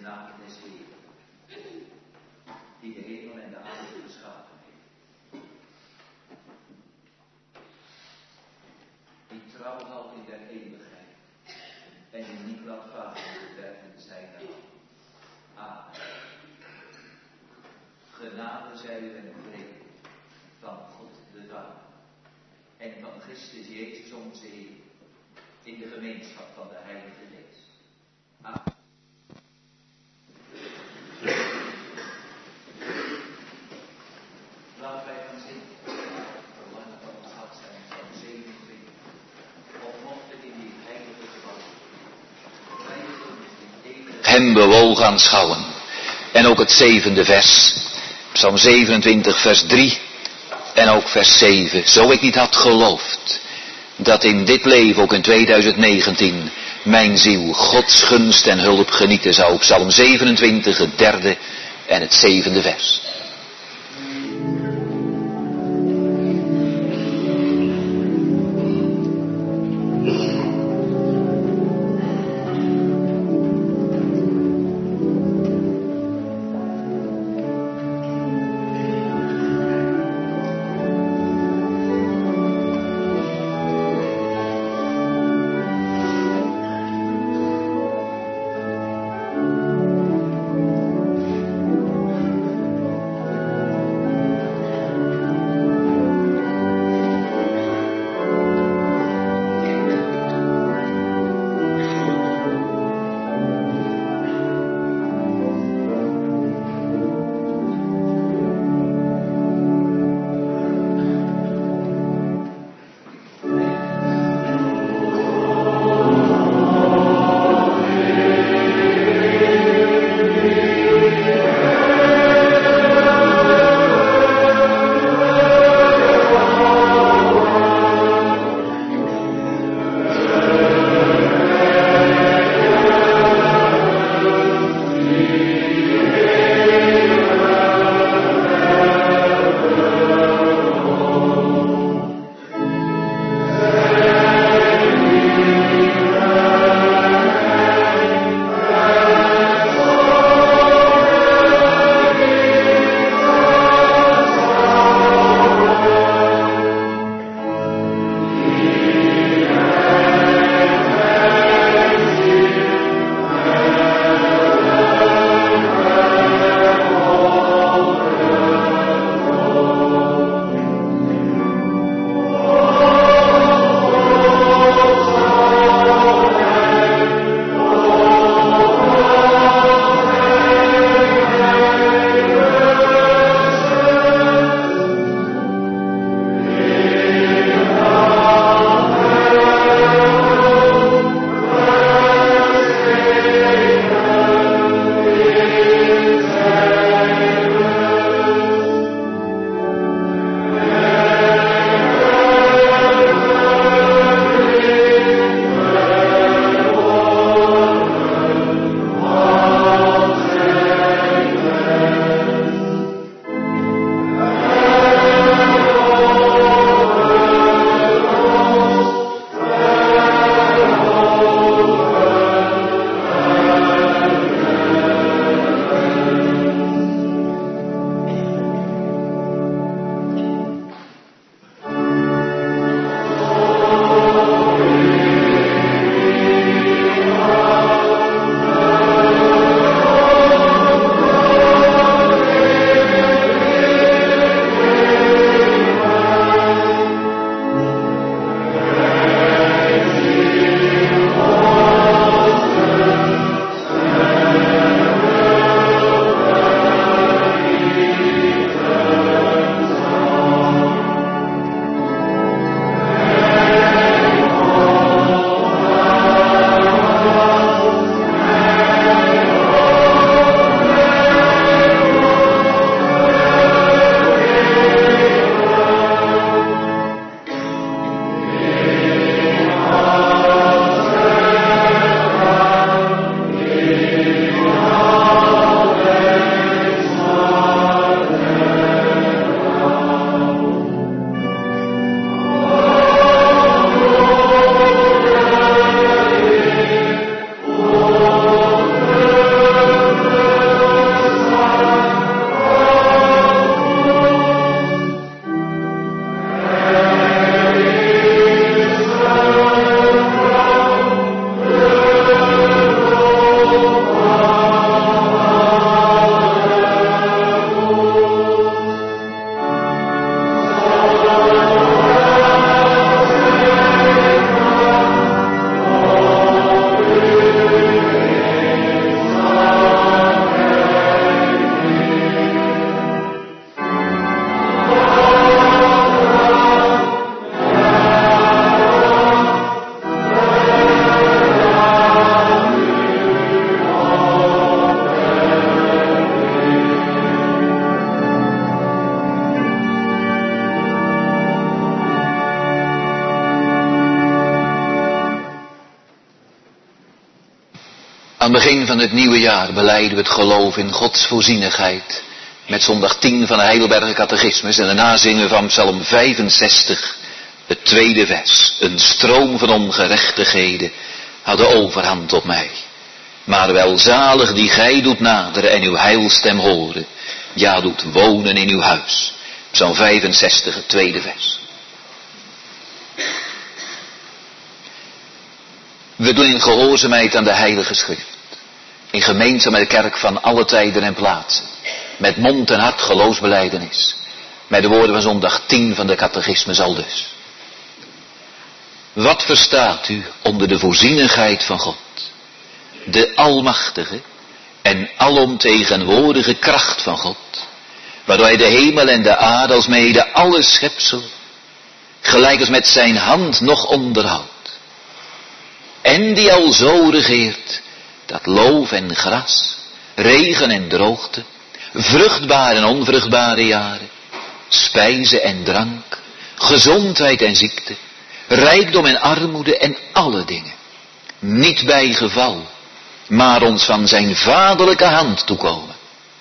genade des Heeren, die de hemel en de aarde geschapen heeft. Die trouw houdt in der eeuwigheid en die niet laat varen verderven zijn naam. Amen. Genade zij u en vrede van God de Vader en van Christus Jezus onze Heer, in de gemeenschap van de Heilige Geest. Amen. Laten wij gaan zitten. Verlangen van ons hart zijn van 27. Of mochten in die heilige gebouw. Hem bewoog aanschouwen. En ook het 7e vers. Psalm 27 vers 3. En ook vers 7. Zo ik niet had geloofd. Dat in dit leven, ook in 2019, mijn ziel Gods gunst en hulp genieten zou. Psalm 27, het 3e en het 7e vers. Aan het begin van het nieuwe jaar belijden we het geloof in Gods voorzienigheid. Met zondag 10 van de Heidelberger Catechismus. En daarna zingen we van Psalm 65, het tweede vers. Een stroom van ongerechtigheden had de overhand op mij. Maar welzalig die gij doet naderen en uw heilstem horen. Ja, doet wonen in uw huis. Psalm 65, het tweede vers. We doen in gehoorzaamheid aan de Heilige Schrift. In gemeenschap met de kerk van alle tijden en plaatsen. Met mond en hart geloofsbelijdenis. Met de woorden van zondag 10 van de catechismus aldus. Wat verstaat u onder de voorzienigheid van God? De almachtige en alomtegenwoordige kracht van God. Waardoor hij de hemel en de aarde als mede alle schepsel. Gelijk als met zijn hand nog onderhoudt. En die al zo regeert, dat loof en gras, regen en droogte, vruchtbare en onvruchtbare jaren, spijze en drank, gezondheid en ziekte, rijkdom en armoede en alle dingen, niet bij geval, maar ons van zijn vaderlijke hand toekomen.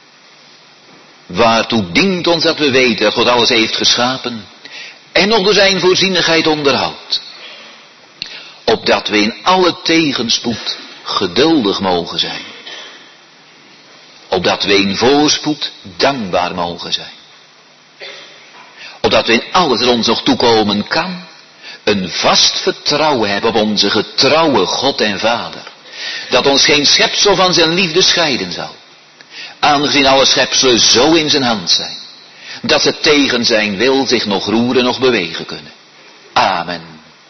Waartoe dient ons dat we weten dat God alles heeft geschapen en nog door zijn voorzienigheid onderhoudt. Opdat we in alle tegenspoed geduldig mogen zijn. Opdat we in voorspoed dankbaar mogen zijn. Opdat we in alles dat ons nog toekomen kan, een vast vertrouwen hebben op onze getrouwe God en Vader. Dat ons geen schepsel van zijn liefde scheiden zal. Aangezien alle schepselen zo in zijn hand zijn. Dat ze tegen zijn wil zich nog roeren, nog bewegen kunnen. Amen.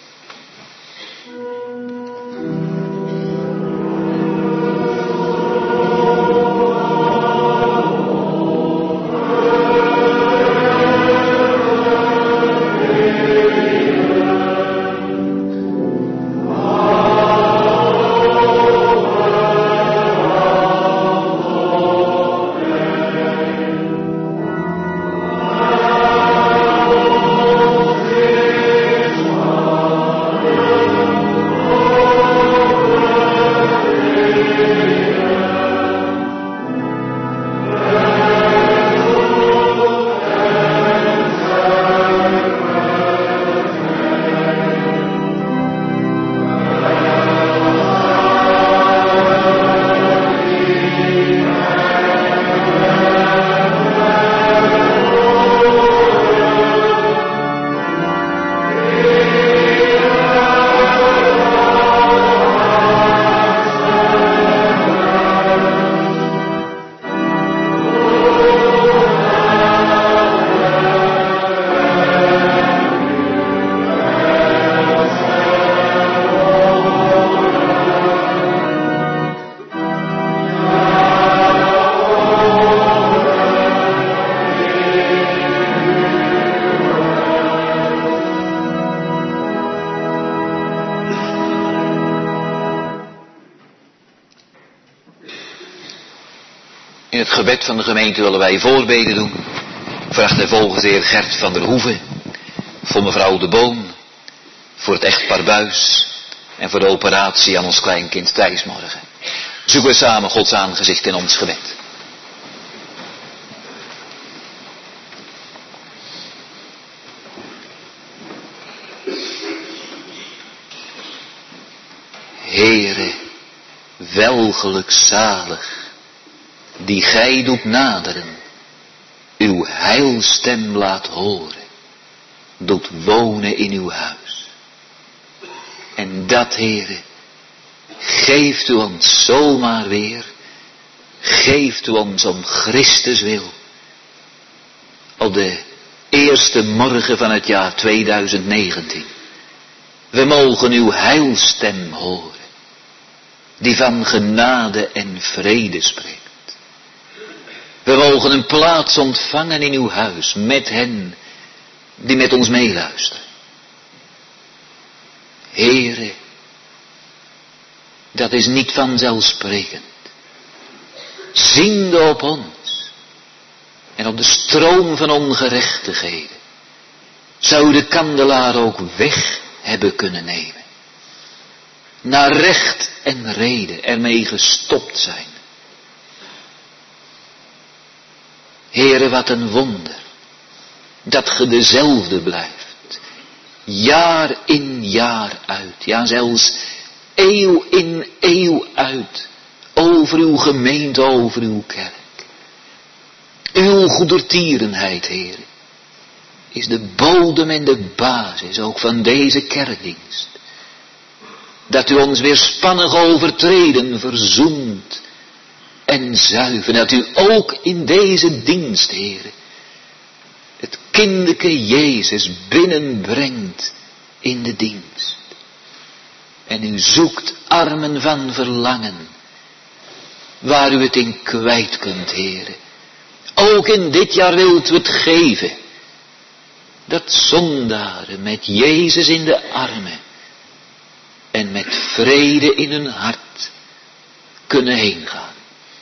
In het gebed van de gemeente willen wij voorbeden doen. Vraagt hij volgens de heer Gert van der Hoeve. Voor mevrouw de Boom. Voor het echtpaar Buis. En voor de operatie aan ons kleinkind Thijs morgen. Zoeken we samen Gods aangezicht in ons gebed. Heere, welgelukzalig, die gij doet naderen, uw heilstem laat horen, doet wonen in uw huis. En dat, Heere, geeft u ons zomaar weer, geeft u ons om Christus wil, op de eerste morgen van het jaar 2019. We mogen uw heilstem horen, die van genade en vrede spreekt. We mogen een plaats ontvangen in uw huis, met hen die met ons meeluisteren. Heere, dat is niet vanzelfsprekend. Ziende op ons en op de stroom van ongerechtigheden, zou de kandelaar ook weg hebben kunnen nemen. Naar recht en reden ermee gestopt zijn. Heere, wat een wonder, dat ge dezelfde blijft, jaar in jaar uit, ja zelfs eeuw in eeuw uit, over uw gemeente, over uw kerk. Uw goedertierenheid, Heere, is de bodem en de basis ook van deze kerkdienst. Dat u ons weerspannig overtreden verzoent en zuivert. Dat u ook in deze dienst, Heere, het kinderke Jezus binnenbrengt in de dienst. En u zoekt armen van verlangen, waar u het in kwijt kunt, Heere. Ook in dit jaar wilt u het geven, dat zondaren met Jezus in de armen en met vrede in hun hart kunnen heen gaan.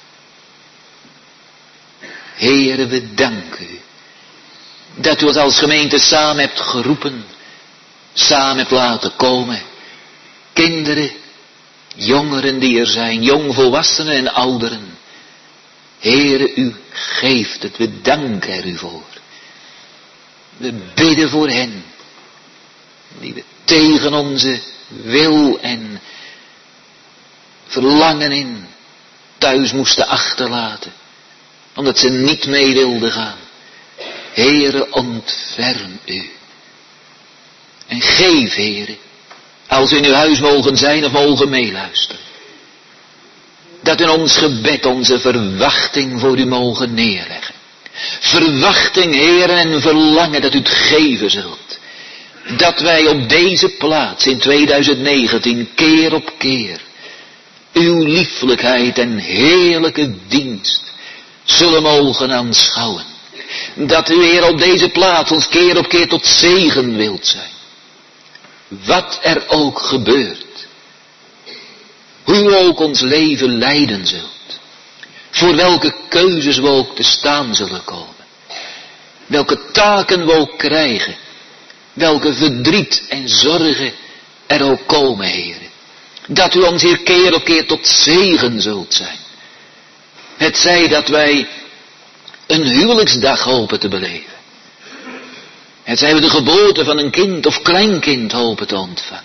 Heere, we danken u dat u ons als gemeente samen hebt geroepen, samen hebt laten komen. Kinderen, jongeren die er zijn, jongvolwassenen en ouderen. Heere, u geeft het, we danken er u voor. We bidden voor hen, die we tegen onze wil en verlangen in thuis moesten achterlaten, omdat ze niet mee wilden gaan. Heere, ontferm u. En geef, Heere, als we in uw huis mogen zijn of mogen meeluisteren, dat in ons gebed onze verwachting voor u mogen neerleggen. Verwachting, Heer, en verlangen dat u het geven zult. Dat wij op deze plaats in 2019 keer op keer uw lieflijkheid en heerlijke dienst zullen mogen aanschouwen. Dat u, Heer, op deze plaats ons keer op keer tot zegen wilt zijn. Wat er ook gebeurt. Hoe u ook ons leven leiden zult. Voor welke keuzes we ook te staan zullen komen. Welke taken we ook krijgen. Welke verdriet en zorgen er ook komen, Heer. Dat u ons hier keer op keer tot zegen zult zijn. Het zij dat wij een huwelijksdag hopen te beleven. Het zij we de geboorte van een kind of kleinkind hopen te ontvangen.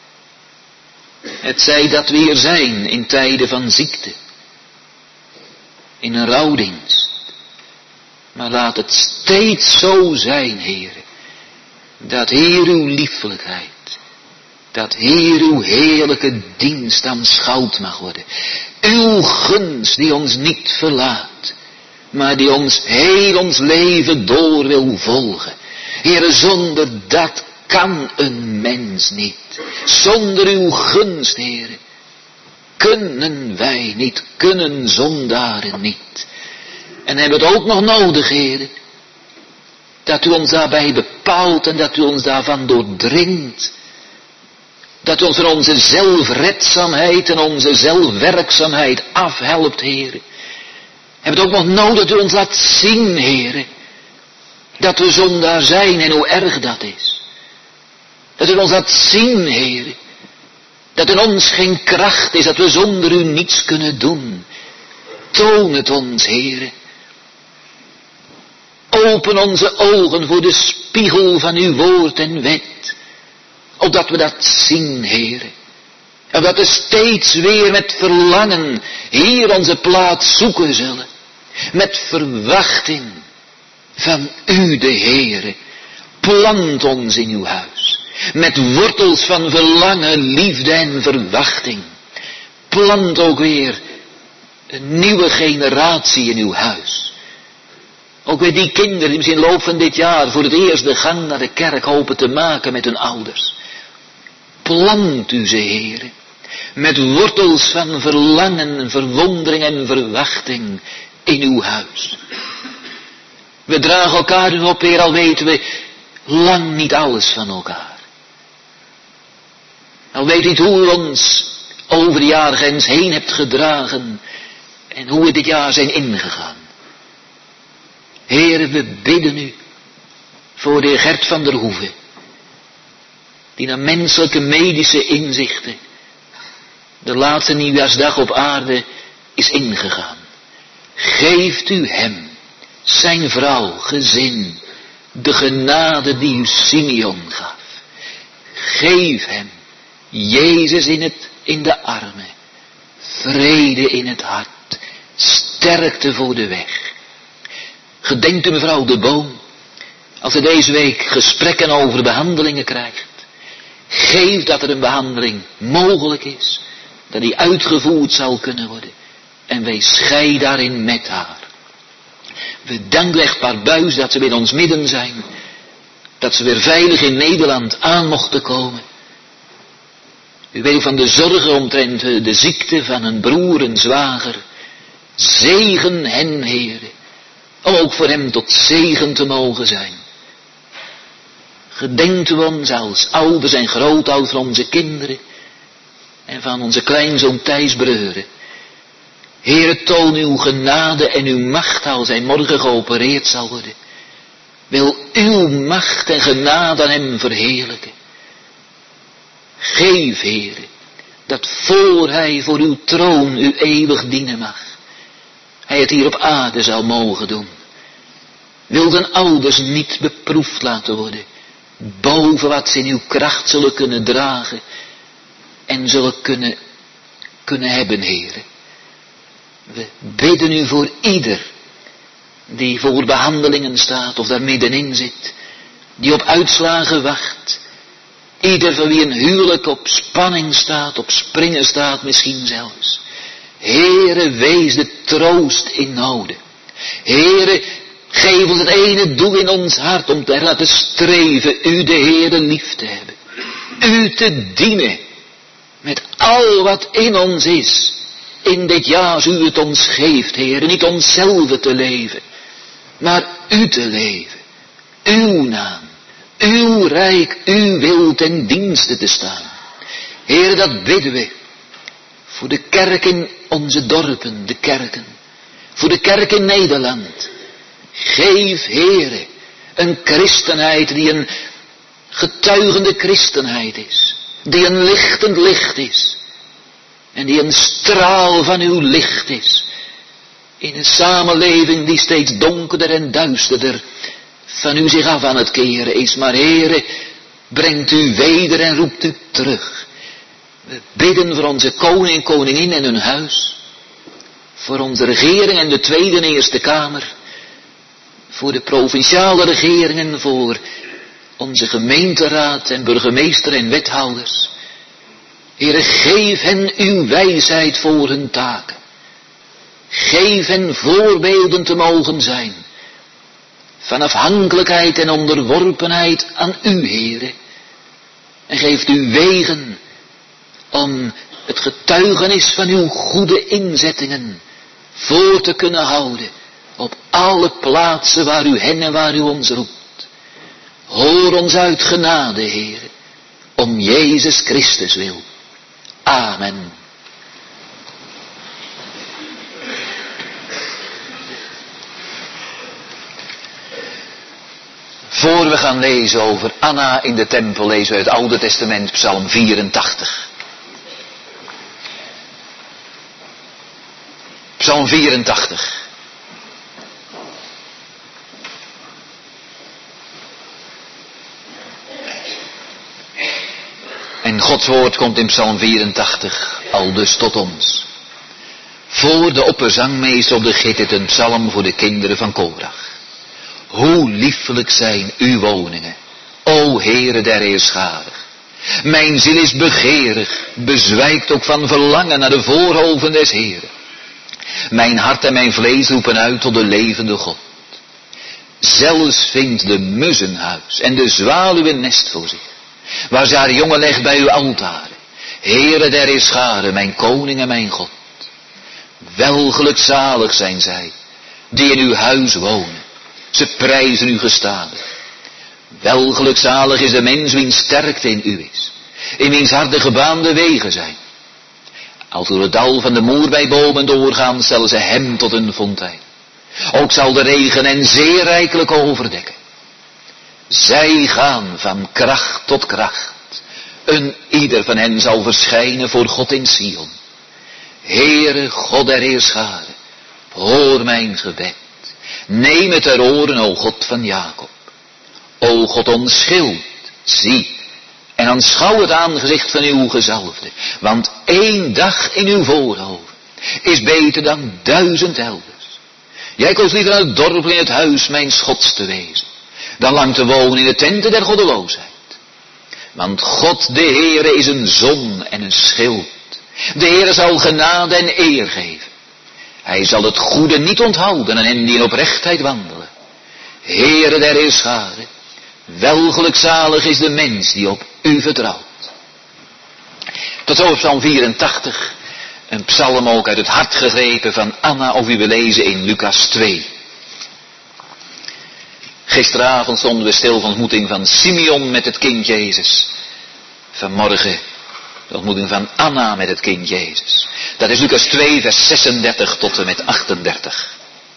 Het zij dat we hier zijn in tijden van ziekte. In een rouwdienst. Maar laat het steeds zo zijn, Heer. Dat Heer uw liefelijkheid. Dat Heer uw heerlijke dienst aanschouwd mag worden. Uw gunst die ons niet verlaat. Maar die ons heel ons leven door wil volgen. Heer, zonder dat kan een mens niet. Zonder uw gunst, Heer, kunnen wij niet, kunnen zondaren niet. En hebben het ook nog nodig, Heer, dat u ons daarbij bepaalt en dat u ons daarvan doordringt. Dat u ons van onze zelfredzaamheid en onze zelfwerkzaamheid afhelpt, Heer. Hebben het ook nog nodig dat u ons laat zien, Heer, dat we zondaar zijn en hoe erg dat is. Dat u ons laat zien, Heer, dat in ons geen kracht is, dat we zonder u niets kunnen doen. Toon het ons, Heer. Open onze ogen voor de spiegel van uw woord en wet. Opdat we dat zien, Heer. En dat we steeds weer met verlangen hier onze plaats zoeken zullen. Met verwachting van u, de Heere. Plant ons in uw huis. Met wortels van verlangen, liefde en verwachting. Plant ook weer een nieuwe generatie in uw huis. Ook weer die kinderen die misschien in de loop van dit jaar voor het eerst de gang naar de kerk hopen te maken met hun ouders. Plant u ze, Heere. Met wortels van verlangen, verwondering en verwachting in uw huis. We dragen elkaar nu op, Heer, al weten we lang niet alles van elkaar. Al weet niet hoe u ons over de jaargrens heen hebt gedragen en hoe we dit jaar zijn ingegaan. Heer, we bidden u voor de heer Gert van der Hoeve, die naar menselijke medische inzichten de laatste nieuwjaarsdag op aarde is ingegaan. Geeft u hem, zijn vrouw, gezin, de genade die u Simeon gaf. Geef hem, Jezus in de armen, vrede in het hart, sterkte voor de weg. Gedenkt u mevrouw de Boom, als u deze week gesprekken over behandelingen krijgt. Geef dat er een behandeling mogelijk is, dat die uitgevoerd zal kunnen worden. En wees gij daarin met haar. We danken echtpaar Buis dat ze weer in ons midden zijn. Dat ze weer veilig in Nederland aan mochten komen. U weet van de zorgen omtrent de ziekte van een broer, een zwager. Zegen hen, Heere, om ook voor hem tot zegen te mogen zijn. Gedenkt u ons als ouders en grootouders van onze kinderen en van onze kleinzoon Thijs Breuren. Heere, toon uw genade en uw macht als hij morgen geopereerd zal worden. Wil uw macht en genade aan hem verheerlijken. Geef, Heere, dat voor hij voor uw troon u eeuwig dienen mag, hij het hier op aarde zal mogen doen. Wil den ouders niet beproefd laten worden, boven wat ze in uw kracht zullen kunnen dragen en zullen kunnen hebben, Heere. We bidden u voor ieder die voor behandelingen staat of daar middenin zit, die op uitslagen wacht. Ieder van wie een huwelijk op spanning staat, op springen staat misschien zelfs. Heere, wees de troost in noden. Heere, geef ons het ene doel in ons hart om te laten streven u de Heere lief te hebben. U te dienen met al wat in ons is. In dit jaar als u het ons geeft, Heere, niet onszelf te leven, maar u te leven. Uw naam, uw rijk, uw wil ten dienste te staan. Heere, dat bidden we. Voor de kerk in onze dorpen, de kerken. Voor de kerk in Nederland. Geef, Heere, een christenheid die een getuigende christenheid is. Die een lichtend licht is. En die een straal van uw licht is. In een samenleving die steeds donkerder en duisterder van u zich af aan het keren is. Maar Heere, brengt u weder en roept u terug. We bidden voor onze koning en koningin en hun huis. Voor onze regering en de Tweede en Eerste Kamer. Voor de provinciale regeringen, voor onze gemeenteraad en burgemeester en wethouders. Heere, geef hen uw wijsheid voor hun taken. Geef hen voorbeelden te mogen zijn. Van afhankelijkheid en onderworpenheid aan u, Heere. En geeft u wegen om het getuigenis van uw goede inzettingen voor te kunnen houden op alle plaatsen waar u hen en waar u ons roept. Hoor ons uit genade, Heere, om Jezus Christus wil. Amen. Voor we gaan lezen over Anna in de tempel, lezen we uit het Oude Testament, Psalm 84. Psalm 84. En Gods woord komt in Psalm 84 al dus tot ons. Voor de opperzangmeester op de gittert een psalm voor de kinderen van Korach. Hoe liefelijk zijn uw woningen, o Heere der Heerscharen. Mijn ziel is begeerig, bezwijkt ook van verlangen naar de voorhoven des Heeren. Mijn hart en mijn vlees roepen uit tot de levende God. Zelfs vindt de muzzenhuis en de zwaluw een nest voor zich, waar ze haar jongen legt bij uw altaren. Heere der Heerscharen, mijn koning en mijn God. Welgelukzalig zijn zij, die in uw huis wonen. Ze prijzen u gestadig. Welgelukzalig is de mens wiens sterkte in u is, in wiens hart de gebaande wegen zijn. Als door het dal van de moerbeibomen doorgaan, stellen ze hem tot een fontein. Ook zal de regen hen zeer rijkelijk overdekken. Zij gaan van kracht tot kracht. Een ieder van hen zal verschijnen voor God in Sion. Heere, God der heerscharen, hoor mijn gebed. Neem het ter oren, o God van Jacob. O God, ons schild, zie en aanschouw het aangezicht van uw gezalfde. Want 1 dag in uw voorhoofd is beter dan 1000 elders. Jij koos liever naar het dorp in het huis mijns Gods te wezen, dan lang te wonen in de tenten der goddeloosheid. Want God de Heere is een zon en een schild. De Heere zal genade en eer geven. Hij zal het goede niet onthouden aan hen die in oprechtheid wandelen. Heere der heerscharen, welgelukzalig is de mens die op u vertrouwt. Tot zo Psalm 84, een psalm ook uit het hart gegrepen van Anna, of u wil lezen in Lucas 2. Gisteravond stonden we stil van de ontmoeting van Simeon met het kind Jezus. Vanmorgen de ontmoeting van Anna met het kind Jezus. Dat is Lucas 2 vers 36 tot en met 38.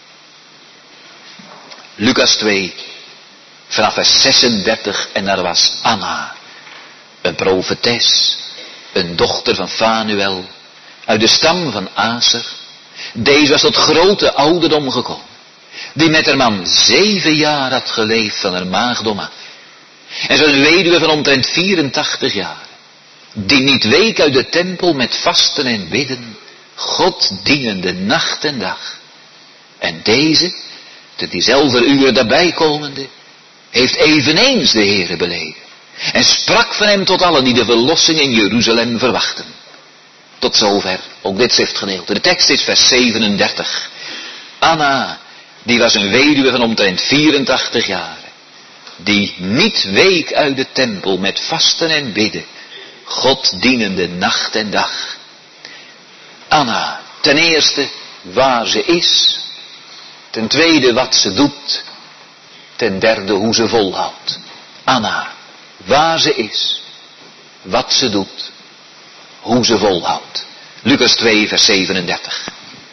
Lucas 2 vanaf vers 36 en daar was Anna, een profetes, een dochter van Fanuel, uit de stam van Aser. Deze was tot grote ouderdom gekomen, die met haar man 7 jaar had geleefd van haar maagdom af. En zo'n weduwe van omtrent 84 jaar, die niet week uit de tempel met vasten en bidden, God dienende nacht en dag. En deze, te diezelfde uren daarbij komende, heeft eveneens de Heere beleden. En sprak van hem tot allen die de verlossing in Jeruzalem verwachten. Tot zover, ook dit schriftgedeelte. De tekst is vers 37. Anna, die was een weduwe van omtrent 84 jaar, die niet week uit de tempel met vasten en bidden, God dienende nacht en dag. Anna, ten eerste waar ze is, ten tweede wat ze doet, ten derde hoe ze volhoudt. Anna, waar ze is, wat ze doet, hoe ze volhoudt. Lucas 2 vers 37.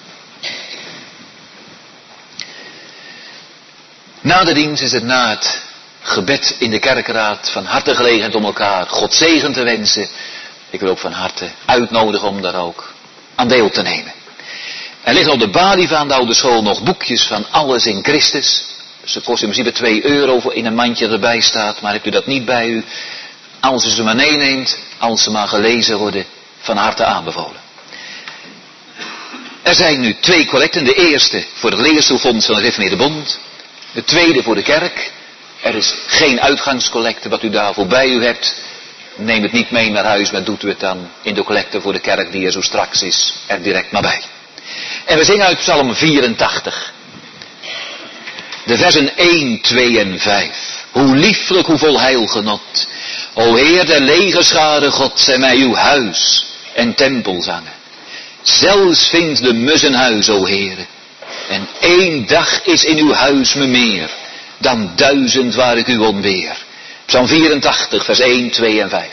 Na de dienst is het na het gebed in de kerkraad van harte gelegenheid om elkaar God zegen te wensen. Ik wil ook van harte uitnodigen om daar ook aan deel te nemen. Er liggen op de balie van de oude school nog boekjes van Alles in Christus. Ze kosten in principe €2 in een mandje erbij staat, maar hebt u dat niet bij u, als u ze maar meeneemt, als ze maar gelezen worden, van harte aanbevolen. Er zijn nu 2 collecten. De eerste voor het leerstoelfonds van de Gereformeerde Bond. De tweede voor de kerk. Er is geen uitgangscollecte. Wat u daarvoor bij u hebt, neem het niet mee naar huis, maar doet u het dan in de collecte voor de kerk die er zo straks is, er direct maar bij. En we zingen uit Psalm 84. De versen 1, 2 en 5. Hoe lieflijk, hoe vol heilgenot. O Heer der legerscharen God, zij mij uw huis en tempel zangen. Zelfs vindt de mus een huis, o Heere. En 1 dag is in uw huis me meer dan 1000 waar ik u onweer. Psalm 84, vers 1, 2 en 5.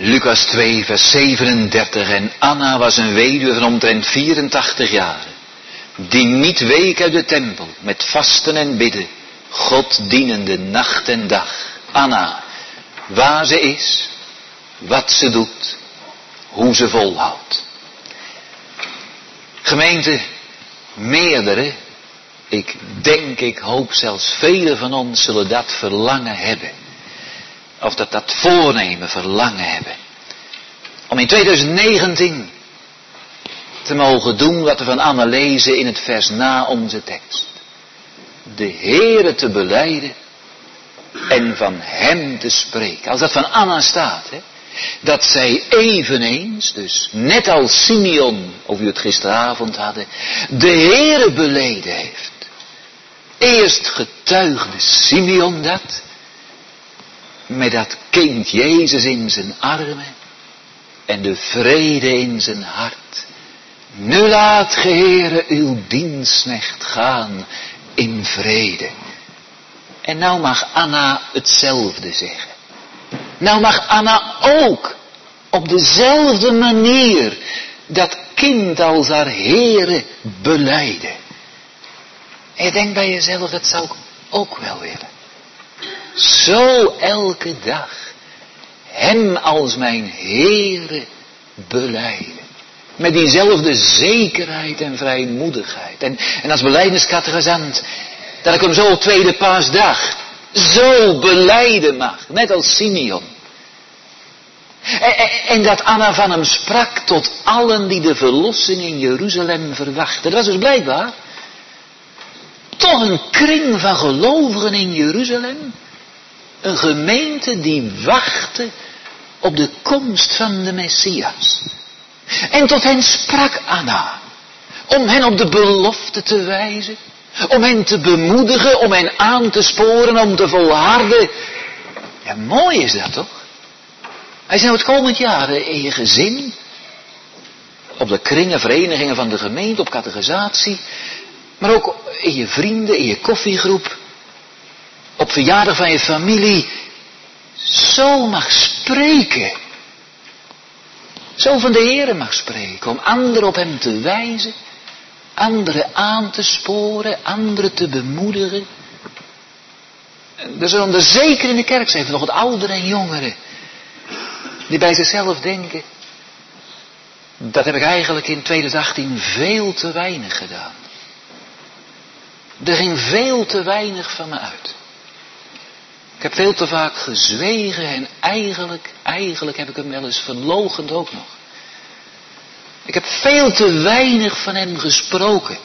Lucas 2 vers 37. En Anna was een weduwe van omtrent 84 jaar, die niet week uit de tempel, met vasten en bidden, God dienende nacht en dag. Anna, waar ze is, wat ze doet, hoe ze volhoudt. Gemeente, meerdere, ik hoop zelfs velen van ons zullen dat verlangen hebben. Of dat voornemen verlangen hebben. Om in 2019 te mogen doen wat we van Anna lezen in het vers na onze tekst. De Heere te belijden en van hem te spreken. Als dat van Anna staat, hè, dat zij eveneens, dus net als Simeon, of u het gisteravond hadden, de Heere beleden heeft. Eerst getuigde Simeon dat, met dat kind Jezus in zijn armen en de vrede in zijn hart. Nu laat ge Heere uw dienstknecht gaan in vrede. En nou mag Anna hetzelfde zeggen. Nou mag Anna ook op dezelfde manier dat kind als haar Heere belijden. En je denkt bij jezelf, dat zou ik ook wel willen. Zo elke dag hem als mijn Heere belijden. Met diezelfde zekerheid en vrijmoedigheid. En als belijdeniscategorisant, dat ik hem zo op tweede paasdag zo belijden mag. Net als Simeon. En dat Anna van hem sprak tot allen die de verlossing in Jeruzalem verwachten. Dat was dus blijkbaar toch een kring van gelovigen in Jeruzalem. Een gemeente die wachtte op de komst van de Messias. En tot hen sprak Anna. Om hen op de belofte te wijzen. Om hen te bemoedigen. Om hen aan te sporen. Om te volharden. Ja, mooi is dat toch? Hij zei, het komend jaar in je gezin. Op de kringen, verenigingen van de gemeente. Op catechisatie. Maar ook in je vrienden, in je koffiegroep. Op verjaardag van je familie. Zo mag spreken. Zo van de Heere mag spreken. Om anderen op hem te wijzen. Anderen aan te sporen. Anderen te bemoedigen. Er zullen er zeker in de kerk zijn. Nog wat ouderen en jongeren. Die bij zichzelf denken. Dat heb ik eigenlijk in 2018 veel te weinig gedaan. Er ging veel te weinig van me uit. Ik heb veel te vaak gezwegen en eigenlijk heb ik hem wel eens verloochend ook nog. Ik heb veel te weinig van hem gesproken.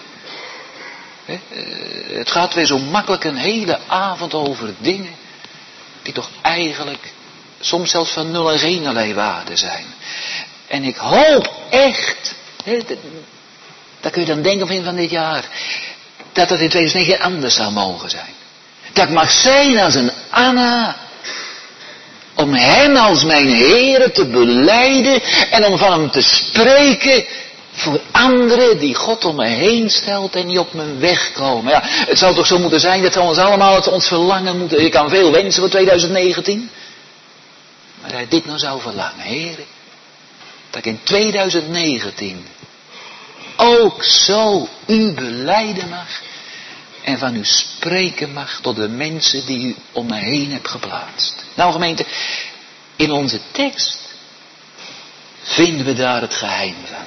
Het gaat weer zo makkelijk een hele avond over dingen die toch eigenlijk soms zelfs van nul en geen allerlei waarde zijn. En ik hoop echt, dat kun je dan denken van dit jaar, dat in 2009 anders zou mogen zijn. Dat ik mag zijn als een Anna. Om hem als mijn Heere te belijden. En om van hem te spreken. Voor anderen die God om me heen stelt. En die op mijn weg komen. Ja, het zou toch zo moeten zijn dat we ons allemaal ons verlangen moeten. Je kan veel wensen voor 2019. Maar dat je dit nou zou verlangen. Heere. Dat ik in 2019 ook zo u belijden mag. En van u spreken mag tot de mensen die u om me heen hebt geplaatst. Nou gemeente, in onze tekst vinden we daar het geheim van.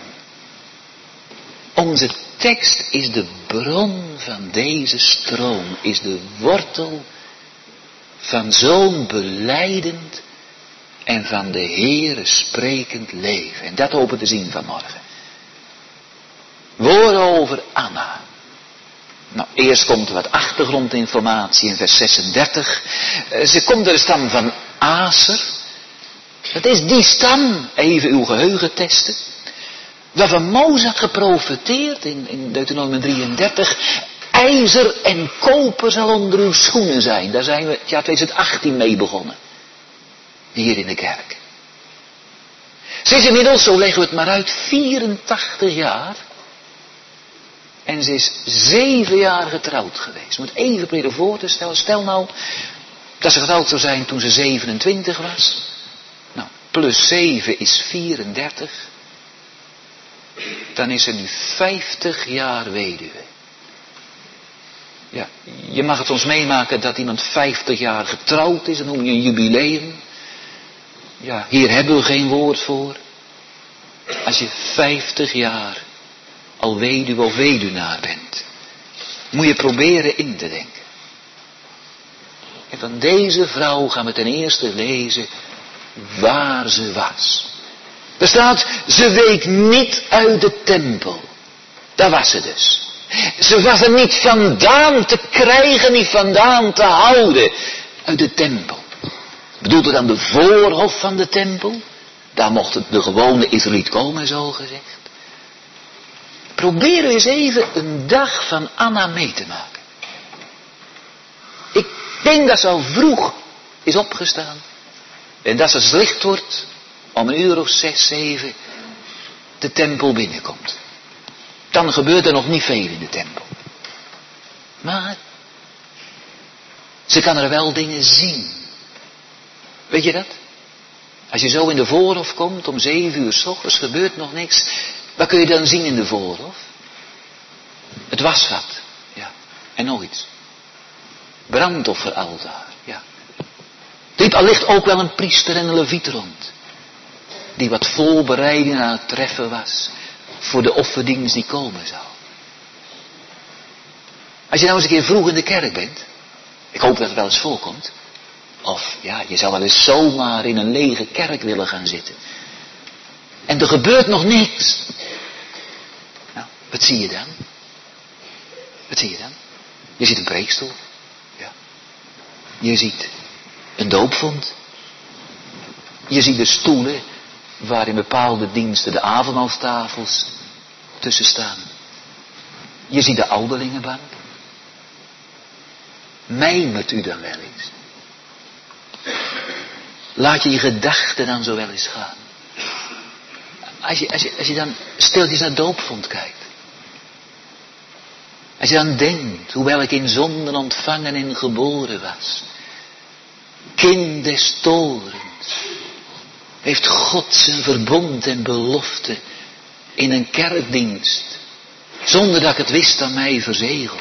Onze tekst is de bron van deze stroom. Is de wortel van zo'n belijdend en van de Heere sprekend leven. En dat hopen te zien vanmorgen. Woorden over Anna. Nou, eerst komt er wat achtergrondinformatie in vers 36. Ze komt uit de stam van Aser. Dat is die stam, even uw geheugen testen. Waarvan Mozes had geprofeteerd in Deuteronomium 33. IJzer en koper zal onder uw schoenen zijn. Daar zijn we het jaar 2018 mee begonnen. Hier in de kerk. Ze is inmiddels, zo leggen we het maar uit, 84 jaar. En ze is 7 jaar getrouwd geweest. Je moet even proberen voor te stellen. Stel nou dat ze getrouwd zou zijn toen ze 27 was. Nou, plus 7 is 34. Dan is ze nu 50 jaar weduwe. Ja, je mag het ons meemaken dat iemand 50 jaar getrouwd is. Dan noem je een jubileum. Ja, hier hebben we geen woord voor. Als je 50 jaar al weduwe of weduwnaar bent. Moet je proberen in te denken. En van deze vrouw gaan we ten eerste lezen waar ze was. Er staat, ze week niet uit de tempel. Daar was ze dus. Ze was er niet vandaan te krijgen, niet vandaan te houden uit de tempel. Bedoelt er dan de voorhof van de tempel? Daar mocht de gewone Israëliet komen, zo gezegd. Probeer eens even een dag van Anna mee te maken. Ik denk dat ze al vroeg is opgestaan. En dat ze als het licht wordt, om 6, 7 de tempel binnenkomt. Dan gebeurt er nog niet veel in de tempel. Maar ze kan er wel dingen zien. Weet je dat? Als je zo in de voorhof komt om 7 uur 's ochtends, gebeurt nog niks. Wat kun je dan zien in de voorhof? Het wasvat. Ja. En nog iets. Brandofferaltaar. Ja. Er liep allicht ook wel een priester en een leviet rond. Die wat voorbereiding aan het treffen was. Voor de offerdienst die komen zou. Als je nou eens een keer vroeg in de kerk bent. Ik hoop dat het wel eens voorkomt. Of ja, je zou wel eens zomaar in een lege kerk willen gaan zitten. En er gebeurt nog niks. Nou, wat zie je dan? Wat zie je dan? Je ziet een preekstoel. Ja. Je ziet een doopvond. Je ziet de stoelen waar in bepaalde diensten de avondmaalstafels tussen staan. Je ziet de ouderlingenbank. Mijmert u dan wel eens? Laat je gedachten dan zo wel eens gaan. Als je dan stiltjes naar doopvond kijkt. Als je dan denkt, hoewel ik in zonden ontvangen en geboren was. Kind des torens. Heeft God zijn verbond en belofte in een kerkdienst. Zonder dat ik het wist aan mij verzegeld.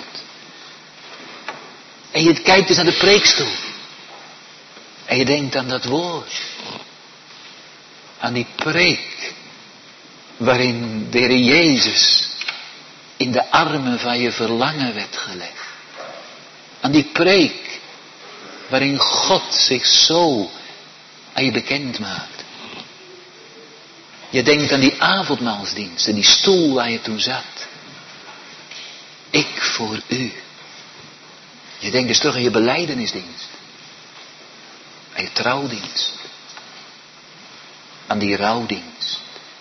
En je kijkt eens naar de preekstoel. En je denkt aan dat woord. Aan die preek. Waarin de Heer Jezus in de armen van je verlangen werd gelegd. Aan die preek. Waarin God zich zo aan je bekend maakt. Je denkt aan die avondmaalsdienst. En die stoel waar je toen zat. Ik voor u. Je denkt dus terug aan je belijdenisdienst. Aan je trouwdienst. Aan die rouwdienst.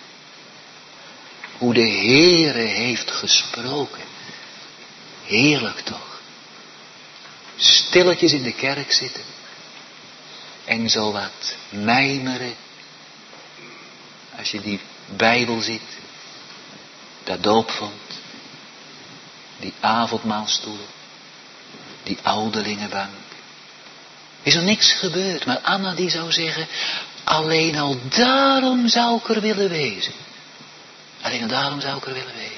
Hoe de Heere heeft gesproken. Heerlijk toch. Stilletjes in de kerk zitten. En zo wat mijmeren. Als je die Bijbel ziet. Dat doopvond. Die avondmaalstoelen. Die ouderlingenbank. Is er niks gebeurd. Maar Anna die zou zeggen. Alleen al daarom zou ik er willen wezen. Alleen al daarom zou ik er willen wezen.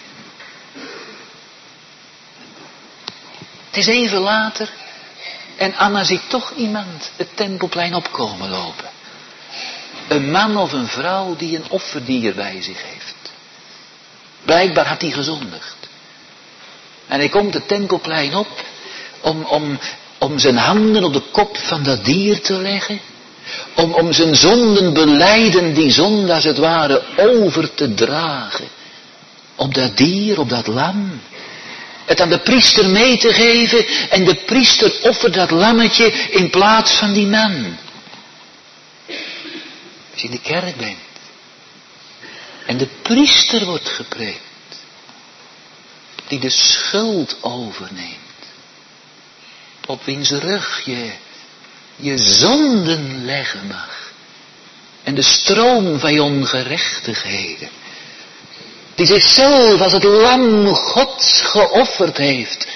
Het is even later. En Anna ziet toch iemand het tempelplein opkomen lopen. Een man of een vrouw die een offerdier bij zich heeft. Blijkbaar had hij gezondigd. En hij komt het tempelplein op. Om zijn handen op de kop van dat dier te leggen. Om zijn zonden belijden, die zonde als het ware over te dragen. Op dat dier, op dat lam. Het aan de priester mee te geven. En de priester offert dat lammetje in plaats van die man. Als je in de kerk bent. En de priester wordt gepreekt. Die de schuld overneemt. Op wiens rug je zonden leggen mag. En de stroom van je ongerechtigheden. Die zichzelf als het lam Gods geofferd heeft.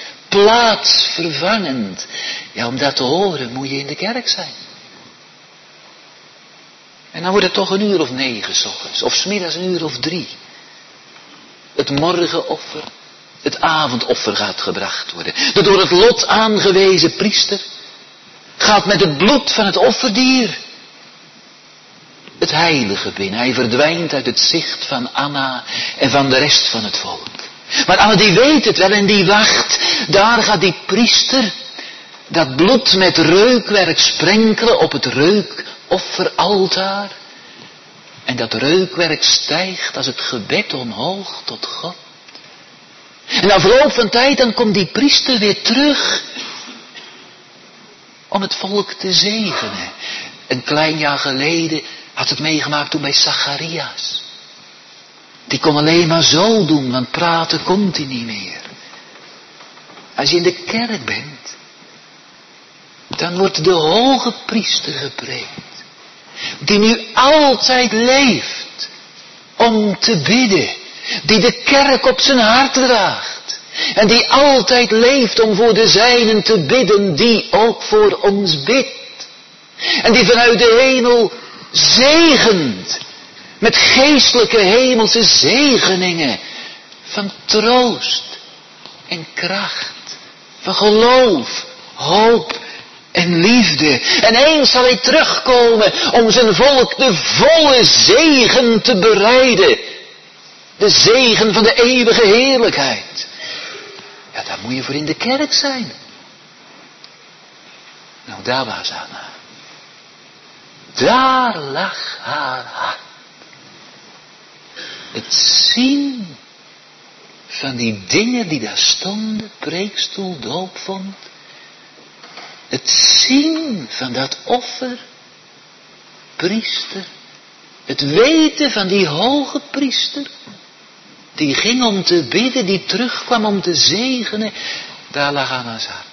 Plaatsvervangend. Ja, om dat te horen moet je in de kerk zijn. En dan wordt het toch 9:00 's ochtends. Of 's middags 3:00. Het morgenoffer, het avondoffer gaat gebracht worden. De door het lot aangewezen priester gaat met het bloed van het offerdier het heilige binnen. Hij verdwijnt uit het zicht van Anna en van de rest van het volk. Maar Anna die weet het wel en die wacht. Daar gaat die priester dat bloed met reukwerk sprenkelen op het reukofferaltaar. En dat reukwerk stijgt als het gebed omhoog tot God. En na verloop van tijd dan komt die priester weer terug om het volk te zegenen. Een klein jaar geleden had het meegemaakt toen bij Zacharias. Die kon alleen maar zo doen, want praten komt hij niet meer. Als je in de kerk bent, dan wordt de hoge priester gepreekt. Die nu altijd leeft om te bidden. Die de kerk op zijn hart draagt. En die altijd leeft om voor de zijnen te bidden, die ook voor ons bidt. En die vanuit de hemel zegent. Met geestelijke hemelse zegeningen. Van troost en kracht. Van geloof, hoop en liefde. En eens zal hij terugkomen om zijn volk de volle zegen te bereiden. De zegen van de eeuwige heerlijkheid. Ja, daar moet je voor in de kerk zijn. Nou, daar was Anna. Daar lag haar hart. Het zien van die dingen die daar stonden, preekstoel, doopvond. Het zien van dat offer, priester. Het weten van die hoge priester. Die ging om te bidden, die terugkwam om te zegenen. Daar lag Anna's hart.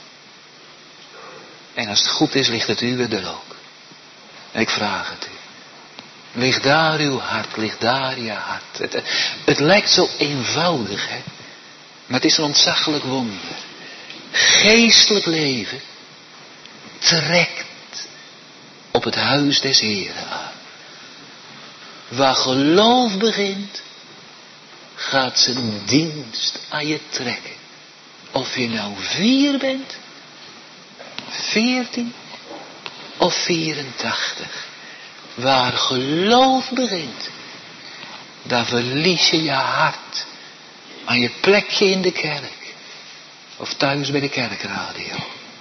En als het goed is, ligt het uwe er ook. En ik vraag het u. Ligt daar uw hart, ligt daar je hart. Het lijkt zo eenvoudig, hè. Maar het is een ontzaglijk wonder. Geestelijk leven trekt op het huis des Heren aan. Waar geloof begint, gaat zijn dienst aan je trekken. Of je nou 4 bent, 14 of 84. Waar geloof begint, daar verlies je je hart aan je plekje in de kerk. Of thuis bij de kerkradio.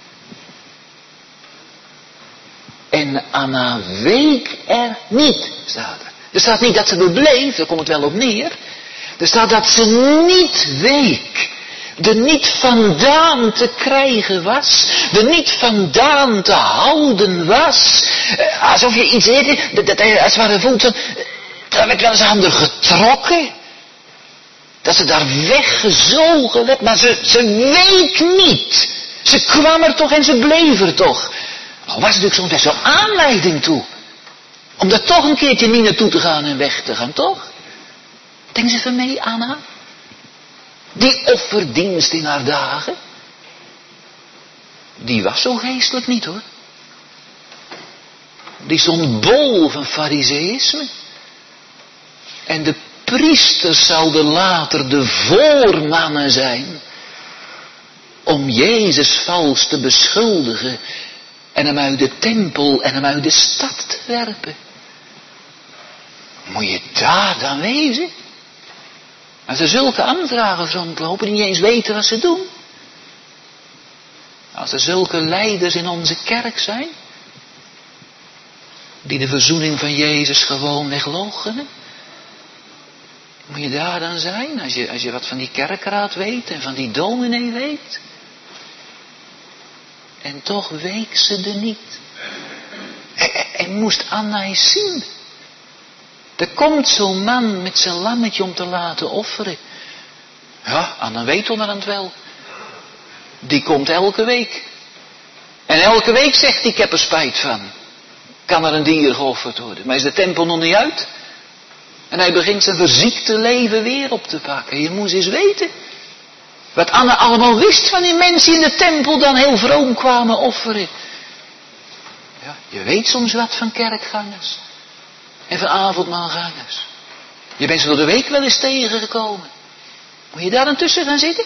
En Anna week er niet, staat er. Er staat niet dat ze er bleef, daar komt het wel op neer. Er staat dat ze niet week. Er niet vandaan te krijgen was. Er niet vandaan te houden was. Alsof je iets deed, dat hij als het ware voelt, dat werd wel eens aan haar getrokken. Dat ze daar weggezogen werd, maar ze week niet. Ze kwam er toch en ze bleef er toch. Nou was natuurlijk soms best wel aanleiding toe. Om daar toch een keertje niet naartoe te gaan en weg te gaan, toch? Denk ze even mee, Anna? Die offerdienst in haar dagen. Die was zo geestelijk niet, hoor. Die stond bol van fariseïsme. En de priesters zouden later de voormannen zijn. Om Jezus vals te beschuldigen. En hem uit de tempel en hem uit de stad te werpen. Moet je daar dan wezen? Als er zulke ambtenaren rondlopen die niet eens weten wat ze doen. Als er zulke leiders in onze kerk zijn. Die de verzoening van Jezus gewoon wegloochenen. Moet je daar dan zijn? Als je wat van die kerkraad weet en van die dominee weet. En toch week ze er niet. En moest Anna eens zien. Er komt zo'n man met zijn lammetje om te laten offeren. Ja, Anna weet onderhand wel. Die komt elke week. En elke week zegt hij, ik heb er spijt van. Kan er een dier geofferd worden. Maar is de tempel nog niet uit? En hij begint zijn verziekte leven weer op te pakken. Je moest eens weten. Wat Anna allemaal wist van die mensen in de tempel dan heel vroom kwamen offeren. Ja, je weet soms wat van kerkgangers. en van avondmaalgangers. Je bent ze door de week wel eens tegengekomen. Moet je daar dan tussen gaan zitten?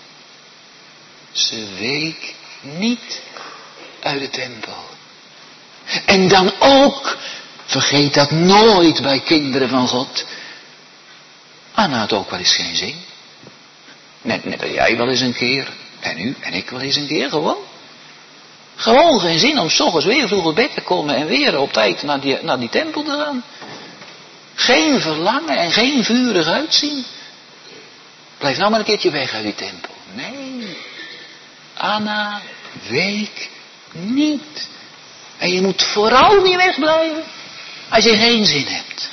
Ze week niet uit de tempel. En dan ook, vergeet dat nooit bij kinderen van God. Anna had ook wel eens geen zin. Net als jij wel eens een keer. En u en ik wel eens een keer gewoon. Gewoon geen zin om 's ochtends weer vroeg op bed te komen en weer op tijd naar die tempel te gaan. Geen verlangen en geen vurig uitzien. Blijf nou maar een keertje weg uit die tempel. Nee. Anna week niet. En je moet vooral niet wegblijven als je geen zin hebt.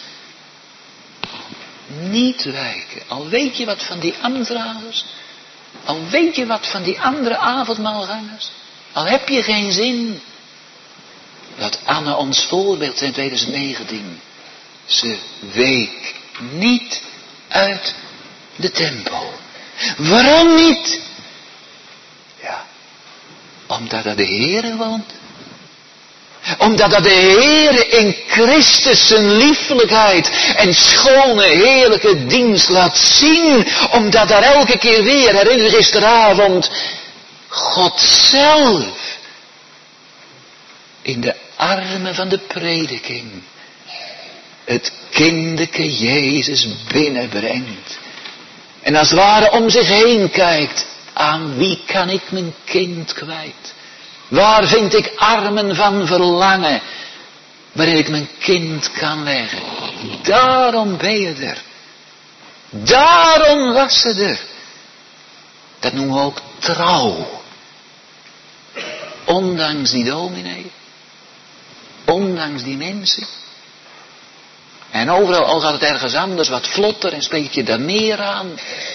Niet wijken. Al weet je wat van die ambtenaren. Al weet je wat van die andere avondmaalgangers. Al heb je geen zin. Laat Anna ons voorbeeld zijn 2019. Ze week niet uit de tempel. Waarom niet? Ja, omdat er de Heere woont. Omdat dat de Heere in Christus zijn liefelijkheid en schone heerlijke dienst laat zien. Omdat daar elke keer weer, herinner je gisteravond, God zelf in de armen van de prediking het kinderke Jezus binnenbrengt. En als het ware om zich heen kijkt, aan wie kan ik mijn kind kwijt? Waar vind ik armen van verlangen, waarin ik mijn kind kan leggen? Daarom ben je er. Daarom was ze er. Dat noemen we ook trouw. Ondanks die dominee. Ondanks die mensen. En overal, al gaat het ergens anders, wat vlotter en spreek je daar meer aan.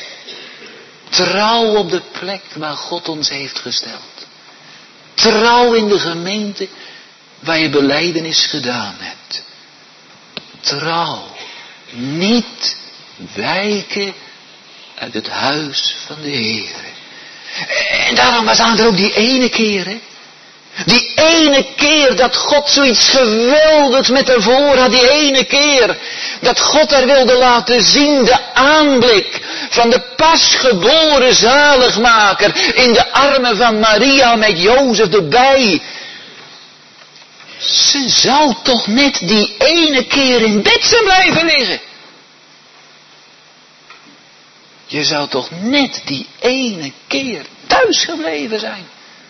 Trouw op de plek waar God ons heeft gesteld. Trouw in de gemeente waar je belijdenis gedaan hebt. Trouw. Niet wijken uit het huis van de Heer. En daarom was er ook die ene keer, hè. Die ene keer dat God zoiets geweldigs met haar voor had. Die ene keer dat God haar wilde laten zien. De aanblik van de pasgeboren zaligmaker in de armen van Maria met Jozef erbij. Ze zou toch net die ene keer in bed zijn blijven liggen. Je zou toch net die ene keer thuis gebleven zijn.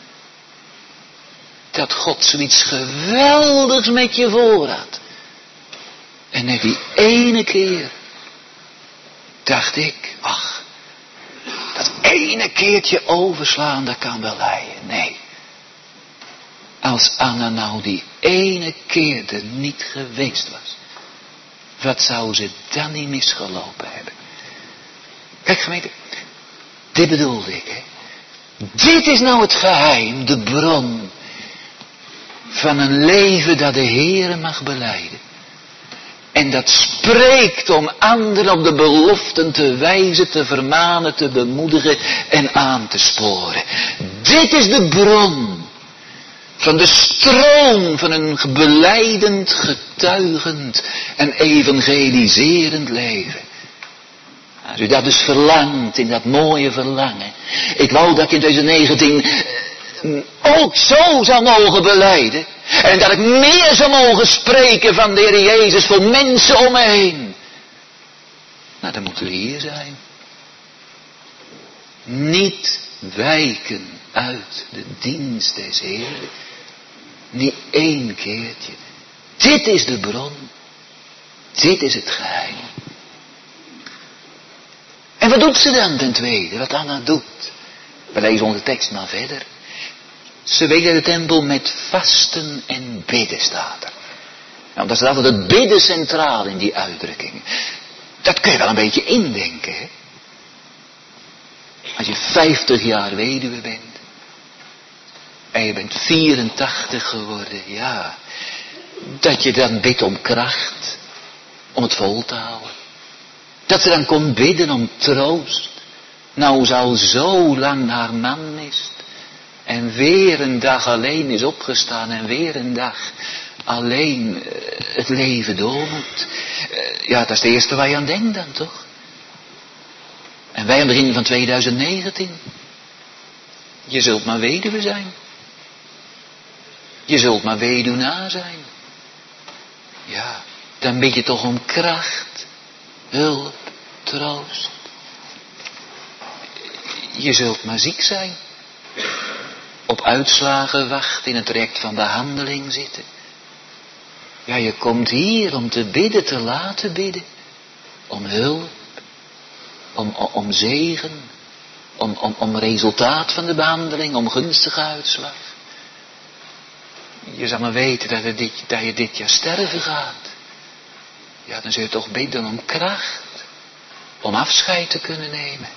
Dat God zoiets geweldigs met je voor had. En net die ene keer dacht ik, ach, dat ene keertje overslaan, dat kan wel leiden. Nee. Als Anna nou die ene keer er niet geweest was, wat zou ze dan niet misgelopen hebben? Kijk gemeente, dit bedoelde ik, hè. Dit is nou het geheim, de bron van een leven dat de Heere mag belijden. En dat spreekt om anderen op de beloften te wijzen, te vermanen, te bemoedigen en aan te sporen. Dit is de bron van de stroom van een belijdend, getuigend en evangeliserend leven. Als u dat dus verlangt, in dat mooie verlangen. Ik wou dat ik in 2019 ook zo zou mogen belijden. En dat ik meer zou mogen spreken van de Heer Jezus voor mensen om me heen. Nou, dan moet u hier zijn. Niet wijken uit de dienst des Heeren. Niet één keertje. Dit is de bron. Dit is het geheim. En wat doet ze dan ten tweede? Wat Anna doet? We lezen onze tekst maar verder. Ze week uit de tempel met vasten en bidden, staat er. Nou, daar staat altijd het bidden centraal in die uitdrukking. Dat kun je wel een beetje indenken, hè. Als je 50 jaar weduwe bent. En je bent 84 geworden, ja. Dat je dan bidt om kracht. Om het vol te houden. Dat ze dan kon bidden om troost. Nou, ze al zo lang haar man mist. En weer een dag alleen is opgestaan. En weer een dag alleen het leven door moet. Ja, dat is het eerste waar je aan denkt dan, toch? En wij aan het begin van 2019. Je zult maar weduwe zijn. Je zult maar weduwnaar zijn. Ja, dan bid je toch om kracht, hulp, troost. Je zult maar ziek zijn. Op uitslagen wachten, in het traject van behandeling zitten. Ja, je komt hier om te bidden, te laten bidden. Om hulp. Om zegen. Om resultaat van de behandeling. Om gunstige uitslag. Je zal maar weten dat je dit jaar sterven gaat. Ja, dan zul je toch bidden om kracht. Om afscheid te kunnen nemen.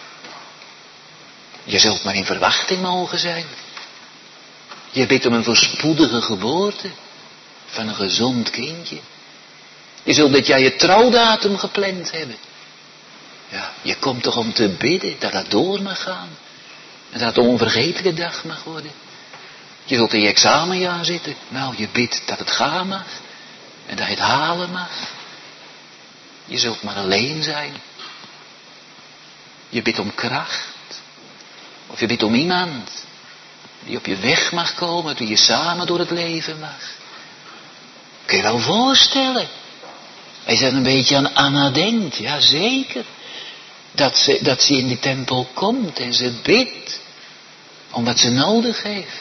Je zult maar in verwachting mogen zijn. Je bidt om een voorspoedige geboorte. Van een gezond kindje. Je zult dit jaar je trouwdatum gepland hebben. Ja, je komt toch om te bidden dat dat door mag gaan. En dat het een onvergetelijke dag mag worden. Je zult in je examenjaar zitten. Nou, je bidt dat het gaan mag. En dat je het halen mag. Je zult maar alleen zijn. Je bidt om kracht. Of je bidt om iemand die op je weg mag komen, met wie je samen door het leven mag. Kun je wel voorstellen. Als je er een beetje aan Anna denkt, ja zeker. Dat ze in die tempel komt en ze bidt om wat ze nodig heeft.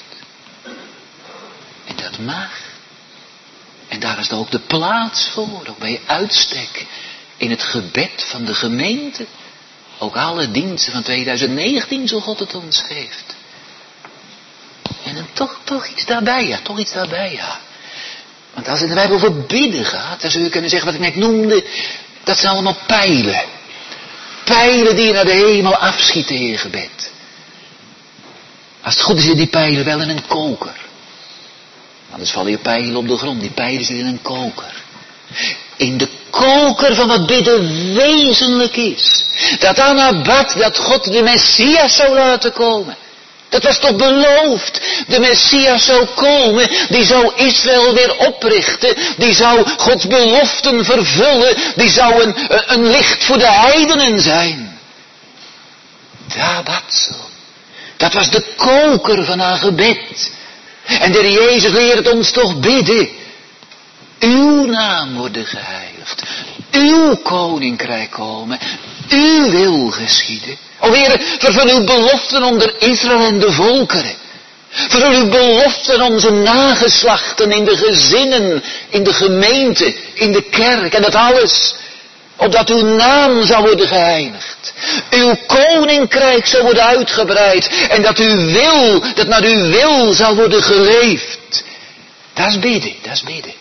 En dat mag. En daar is dan ook de plaats voor, ook bij uitstek. In het gebed van de gemeente. Ook alle diensten van 2019, zo God het ons geeft. En dan toch iets daarbij, ja. Toch iets daarbij, ja. Want als het in de Bijbel over bidden gaat, dan zou je kunnen zeggen wat ik net noemde. Dat zijn allemaal pijlen. Pijlen die je naar de hemel afschieten in je gebed. Als het goed is zitten die pijlen wel in een koker. Anders vallen je pijlen op de grond. Die pijlen zitten in een koker. In de koker van wat bidden wezenlijk is. Dat Anna bad dat God de Messias zou laten komen. Dat was toch beloofd. De Messias zou komen. Die zou Israël weer oprichten. Die zou Gods beloften vervullen. Die zou een licht voor de heidenen zijn. Daar bad ze. Dat was de koker van haar gebed. En de Heer Jezus leert ons toch bidden. Uw naam worden geheiligd. Uw koninkrijk komen. Uw wil geschieden. O Heer, vervul uw beloften onder Israël en de volkeren. Vervul uw beloften onze nageslachten in de gezinnen, in de gemeente, in de kerk en dat alles. Opdat uw naam zou worden geheiligd. Uw koninkrijk zou worden uitgebreid. En dat naar uw wil zal worden geleefd. Dat is bidden, dat is bidden.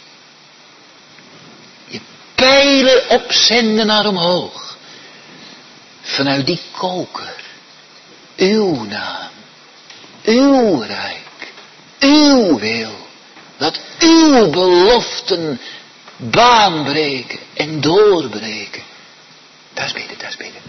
Je pijlen opzenden naar omhoog. Vanuit die koker. Uw naam. Uw rijk. Uw wil. Dat uw beloften baanbreken en doorbreken. Dat is bidden, dat is bidden.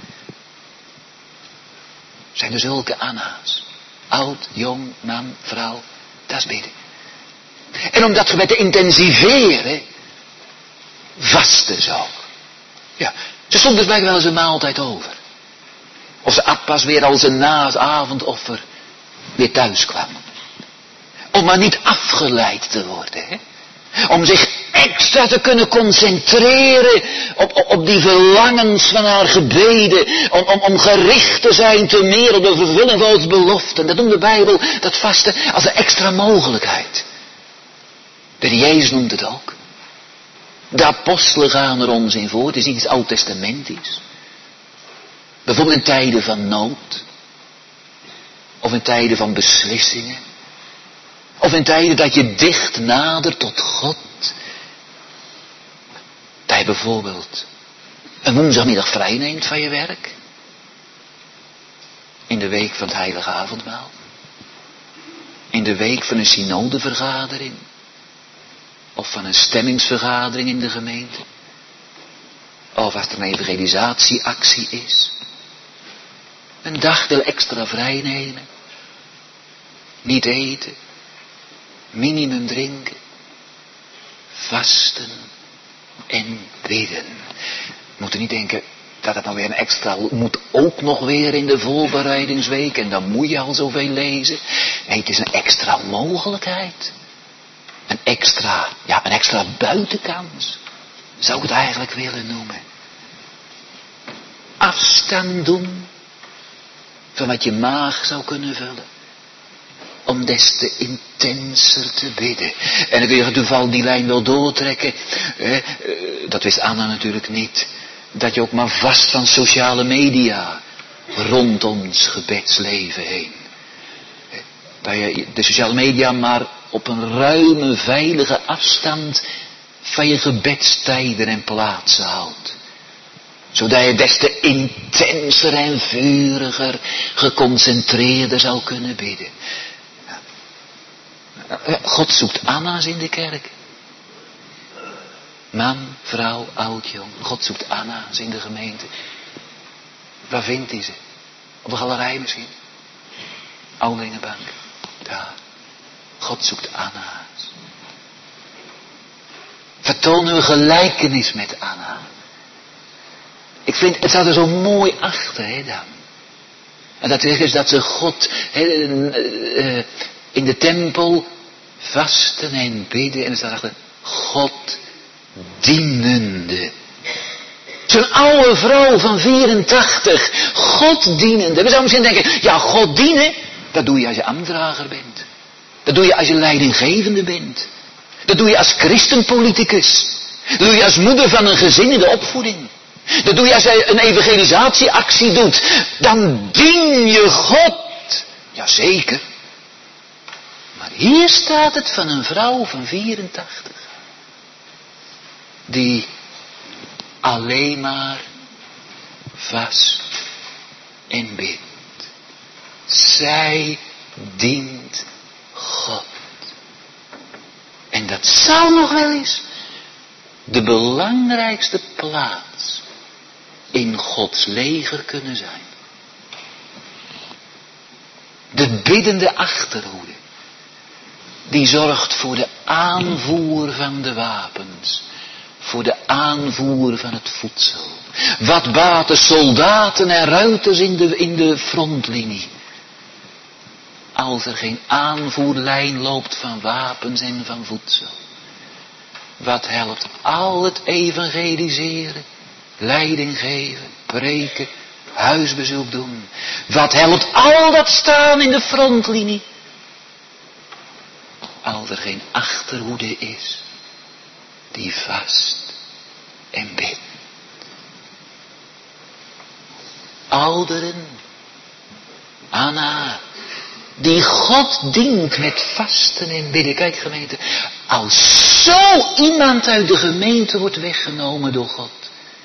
Zijn er zulke Anna's? Oud, jong, man, vrouw. Dat is bidden. En om dat gebed te intensiveren, vasten ze ook. Ja, ze stond dus blijkbaar wel eens een maaltijd over. Of ze at pas weer als een na het avondoffer weer thuis kwam. Om maar niet afgeleid te worden. Hè? Om zich extra te kunnen concentreren op die verlangens van haar gebeden. Om gericht te zijn te meer op de vervulling van Gods beloften. Dat noemt de Bijbel, dat vasten, als een extra mogelijkheid. De Heer Jezus noemt het ook. De apostelen gaan er ons in voor. Het is iets oud-testamentisch. Bijvoorbeeld in tijden van nood. Of in tijden van beslissingen. Of in tijden dat je dicht nadert tot God. Dat je bijvoorbeeld een woensdagmiddag vrij neemt van je werk. In de week van het heilige avondmaal. In de week van een synodevergadering. Of van een stemmingsvergadering in de gemeente. Of als er een evangelisatieactie is. Een dagdeel extra vrij nemen. Niet eten. Minimum drinken. vasten en bidden. We moeten niet denken dat het nou weer een extra moet, ook nog weer in de voorbereidingsweek en dan moet je al zoveel lezen. Nee, het is een extra mogelijkheid. Een extra buitenkans. Zou ik het eigenlijk willen noemen. Afstand doen van wat je maag zou kunnen vullen. Om des te intenser te bidden. En dan kun je toevallig die lijn wel doortrekken. Dat wist Anna natuurlijk niet. Dat je ook maar vast van sociale media rond ons gebedsleven heen. Dat je de sociale media maar op een ruime, veilige afstand van je gebedstijden en plaatsen houdt. Zodat je des te intenser en vuriger, geconcentreerder zou kunnen bidden. God zoekt Anna's in de kerk. Man, vrouw, oud, jong. God zoekt Anna's in de gemeente. Waar vindt hij ze? Op de galerij misschien? Oudelingenbank. Daar. God zoekt Anna's. Vertoon uw gelijkenis met Anna. Ik vind, het staat er zo mooi achter, dan. En dat is dat ze God in de tempel vasten en bidden. En er staat achter, God dienende. Zo'n oude vrouw van 84, God dienende. We zouden misschien denken, ja, God dienen, dat doe je als je ambtsdrager bent. Dat doe je als je leidinggevende bent. Dat doe je als christenpoliticus. Dat doe je als moeder van een gezin in de opvoeding. Dat doe je als je een evangelisatieactie doet. Dan dien je God. Jazeker. Maar hier staat het van een vrouw van 84. Die alleen maar vast en bidt. Zij dient God. En dat zou nog wel eens de belangrijkste plaats in Gods leger kunnen zijn. De biddende achterhoede. Die zorgt voor de aanvoer van de wapens. Voor de aanvoer van het voedsel. Wat baten soldaten en ruiters in de frontlinie. Als er geen aanvoerlijn loopt van wapens en van voedsel. Wat helpt al het evangeliseren, leiding geven, preken, huisbezoek doen. Wat helpt al dat staan in de frontlinie. Als er geen achterhoede is, die vast en bidt. Ouderen, Anna, die God dient met vasten en bidden. Kijk gemeente, als zo iemand uit de gemeente wordt weggenomen door God,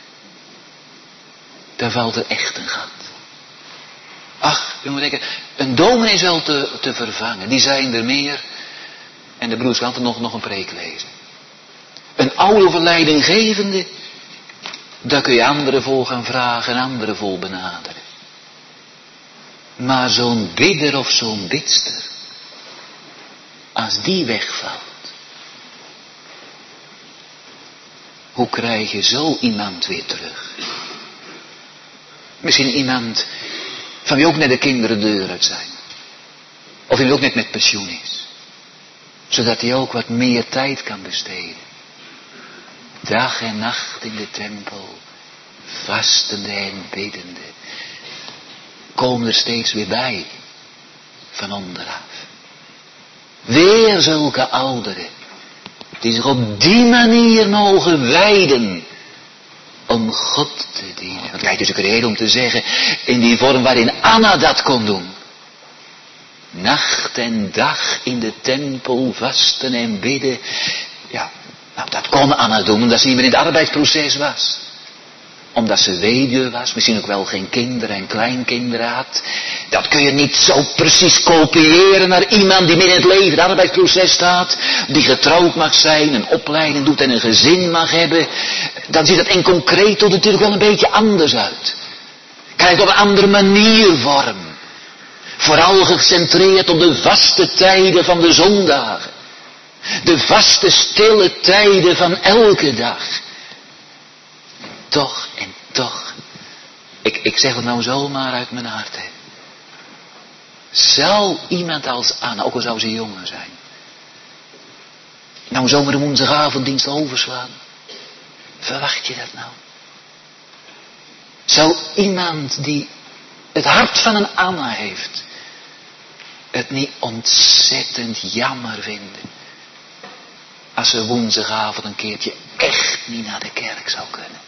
dan valt er echt een gat. Ach, je moet denken, een dominee is wel te vervangen, die zijn er meer. En de broers kan er nog een preek lezen. Een oude leidinggevende, daar kun je anderen voor gaan vragen en anderen voor benaderen. Maar zo'n bidder of zo'n bidster, als die wegvalt, hoe krijg je zo iemand weer terug? Misschien iemand van wie ook net de kinderen de deur uit zijn. Of wie ook net met pensioen is. Zodat hij ook wat meer tijd kan besteden. Dag en nacht in de tempel, vastende en biddende. Komen er steeds weer bij, van onderaf. Weer zulke ouderen, die zich op die manier mogen wijden, om God te dienen. Want kijk, het is ook reden om te zeggen, in die vorm waarin Anna dat kon doen. Nacht en dag in de tempel vasten en bidden. Ja, nou dat kon Anna doen omdat ze niet meer in het arbeidsproces was. Omdat ze weduwe was, misschien ook wel geen kinderen en kleinkinderen had. Dat kun je niet zo precies kopiëren naar iemand die midden in het leven, het arbeidsproces staat. Die getrouwd mag zijn, een opleiding doet en een gezin mag hebben. Dan ziet dat in concreet tot natuurlijk wel een beetje anders uit. Krijgt op een andere manier vorm. Vooral gecentreerd op de vaste tijden van de zondagen. De vaste stille tijden van elke dag. Toch en toch. Ik zeg het nou zomaar uit mijn hart. Hè. Zou iemand als Anna, ook al zou ze jonger zijn, nou zomaar de woensdagavonddienst overslaan? Verwacht je dat nou? Zou iemand die het hart van een Anna heeft, het niet ontzettend jammer vinden als ze woensdagavond een keertje echt niet naar de kerk zou kunnen?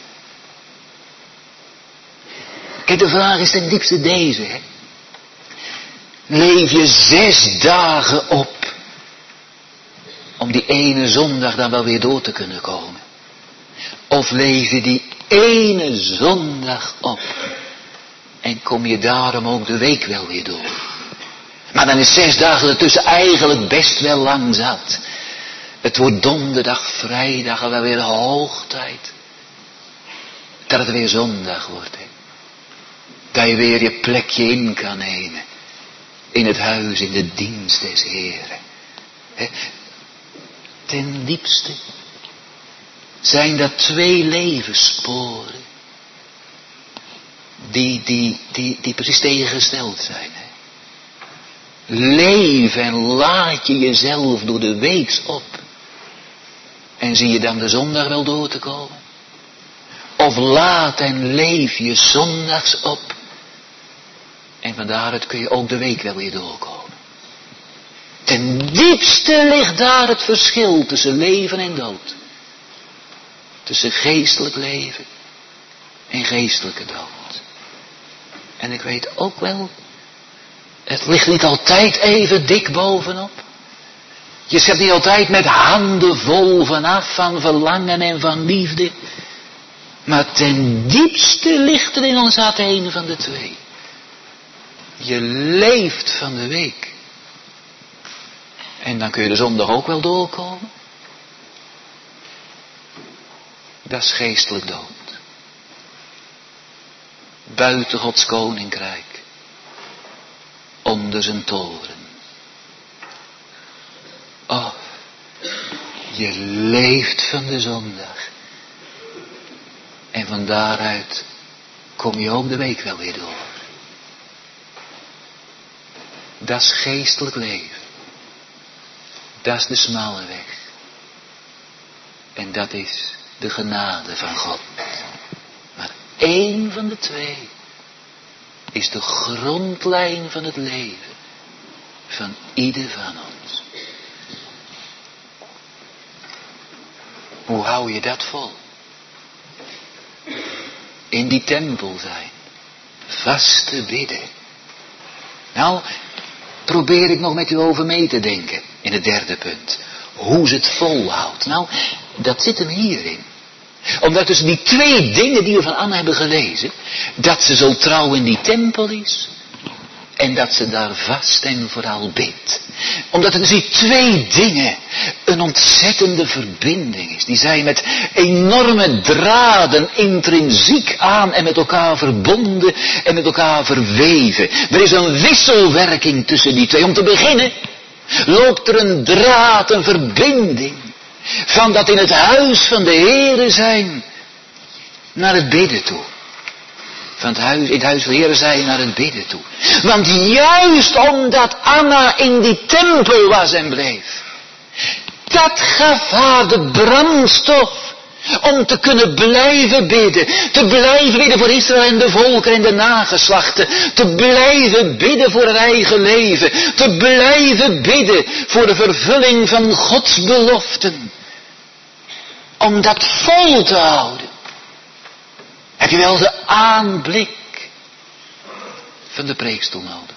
Kijk, de vraag is ten diepste deze, hè. Leef je 6 dagen op om die ene zondag dan wel weer door te kunnen komen? Of leef je die ene zondag op en kom je daarom ook de week wel weer door? Maar dan is 6 dagen ertussen eigenlijk best wel lang zat. Het wordt donderdag, vrijdag en wel weer hoog tijd dat het weer zondag wordt. Hè? Dat je weer je plekje in kan nemen. In het huis, in de dienst des Heren. Hè? Ten diepste zijn dat 2 levenssporen die precies tegengesteld zijn. Hè? Leef en laat je jezelf door de weeks op. En zie je dan de zondag wel door te komen? Of laat en leef je zondags op. En van daaruit kun je ook de week wel weer doorkomen. Ten diepste ligt daar het verschil tussen leven en dood. Tussen geestelijk leven en geestelijke dood. En ik weet ook wel, het ligt niet altijd even dik bovenop. Je zet niet altijd met handen vol vanaf van verlangen en van liefde. Maar ten diepste ligt er in ons hart een van de 2. Je leeft van de week. En dan kun je de zondag ook wel doorkomen. Dat is geestelijk dood. Buiten Gods koninkrijk. Onder zijn toren. Oh, je leeft van de zondag. En van daaruit kom je ook de week wel weer door. Dat is geestelijk leven. Dat is de smalle weg. En dat is de genade van God. Maar één van de 2 is de grondlijn van het leven van ieder van ons. Hoe hou je dat vol? In die tempel zijn. Vast te bidden. Nou, probeer ik nog met u over mee te denken. In het 3e punt. Hoe ze het volhoudt. Nou, dat zit hem hierin. Omdat dus die 2 dingen die we van Anna hebben gelezen. Dat ze zo trouw in die tempel is. En dat ze daar vast en vooral bidt. Omdat het dus die 2 dingen een ontzettende verbinding is. Die zijn met enorme draden intrinsiek aan en met elkaar verbonden en met elkaar verweven. Er is een wisselwerking tussen die 2. Om te beginnen loopt er een draad, een verbinding. Van dat in het huis van de Heere zijn naar het bidden toe. Van in het huis van de Heere zijn naar het bidden toe. Want juist omdat Anna in die tempel was en bleef. Dat gaf haar de brandstof om te kunnen blijven bidden. Te blijven bidden voor Israël en de volken en de nageslachten. Te blijven bidden voor haar eigen leven. Te blijven bidden voor de vervulling van Gods beloften. Om dat vol te houden. Heb je wel de aanblik van de preekstoel nodig.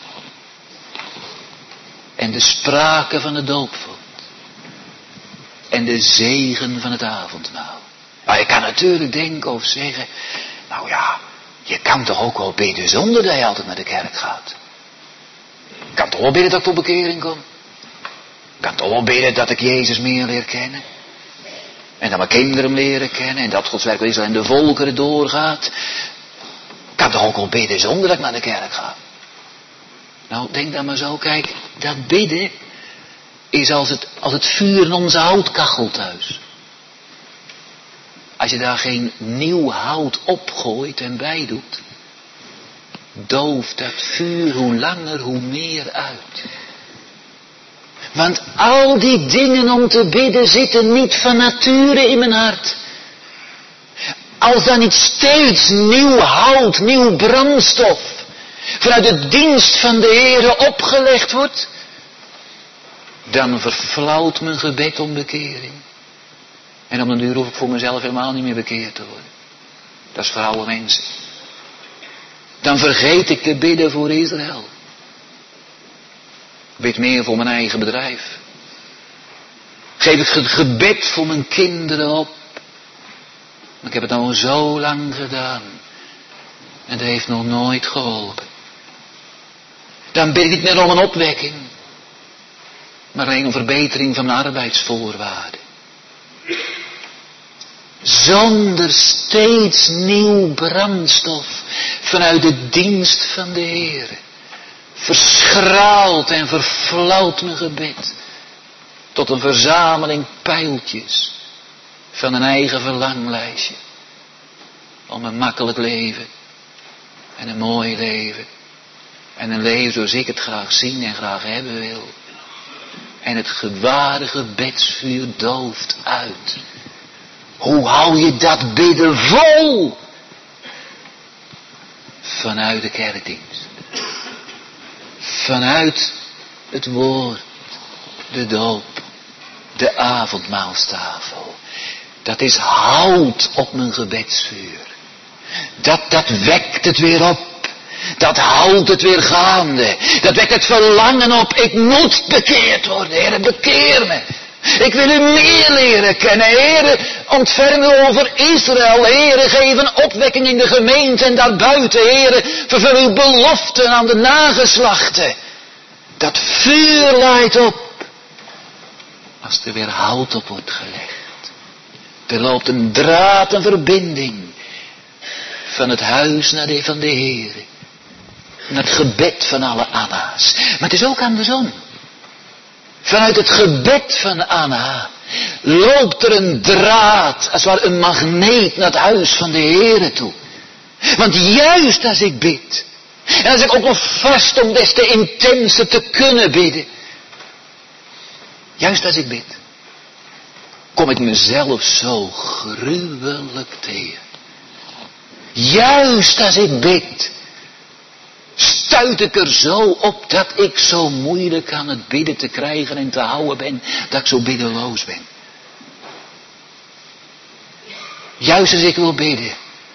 En de sprake van het doopvond. En de zegen van het avondmaal. Nou, je kan natuurlijk denken of zeggen. Nou ja, je kan toch ook wel bidden zonder dat je altijd naar de kerk gaat. Je kan toch wel bidden dat ik tot bekering kom. Je kan toch wel bidden dat ik Jezus meer leer kennen. En dat mijn kinderen hem leren kennen. En dat Gods werk Israël en de volkeren doorgaat. Ik kan toch ook wel bidden zonder dat ik naar de kerk ga. Nou, denk dan maar zo. Kijk, dat bidden. is als het vuur in onze houtkachel thuis. Als je daar geen nieuw hout opgooit en bij doet, dooft dat vuur hoe langer hoe meer uit. Want al die dingen om te bidden zitten niet van nature in mijn hart. Als dan niet steeds nieuw hout, nieuw brandstof vanuit de dienst van de Heere opgelegd wordt, dan verflauwt mijn gebed om bekering. En op den duur hoef ik voor mezelf helemaal niet meer bekeerd te worden. Dat is voor oude mensen. Dan vergeet ik te bidden voor Israël. Ik bid meer voor mijn eigen bedrijf. Geef ik het gebed voor mijn kinderen op. Maar ik heb het nou zo lang gedaan. En dat heeft nog nooit geholpen. Dan bid ik niet meer om een opwekking. Maar alleen om verbetering van mijn arbeidsvoorwaarden. Zonder steeds nieuw brandstof vanuit de dienst van de Heer. Verschraalt en verflauwt mijn gebed. Tot een verzameling pijltjes van een eigen verlanglijstje. Om een makkelijk leven. En een mooi leven. En een leven zoals ik het graag zien en graag hebben wil. En het geware gebedsvuur dooft uit. Hoe hou je dat bidden vol? Vanuit de kerkdienst. Vanuit het woord. De doop. De avondmaalstafel. Dat is hout op mijn gebedsvuur. Dat wekt het weer op. Dat houdt het weer gaande. Dat wekt het verlangen op. Ik moet bekeerd worden. Heere, bekeer me. Ik wil u meer leren kennen. Heere, ontferm u over Israël. Heere, geef een opwekking in de gemeente en daarbuiten. Heere, vervul uw beloften aan de nageslachten. Dat vuur leidt op. Als er weer hout op wordt gelegd. Er loopt een draad, een verbinding. Van het huis naar van de Heere. Naar het gebed van alle Anna's. Maar het is ook andersom. Vanuit het gebed van Anna loopt er een draad, als het ware een magneet naar het huis van de Heere toe. Want juist als ik bid, en als ik ook nog vast om des te intenser te kunnen bidden. Juist als ik bid, kom ik mezelf zo gruwelijk tegen. Juist als ik bid, stuit ik er zo op dat ik zo moeilijk aan het bidden te krijgen en te houden ben, dat ik zo biddeloos ben. Juist als ik wil bidden.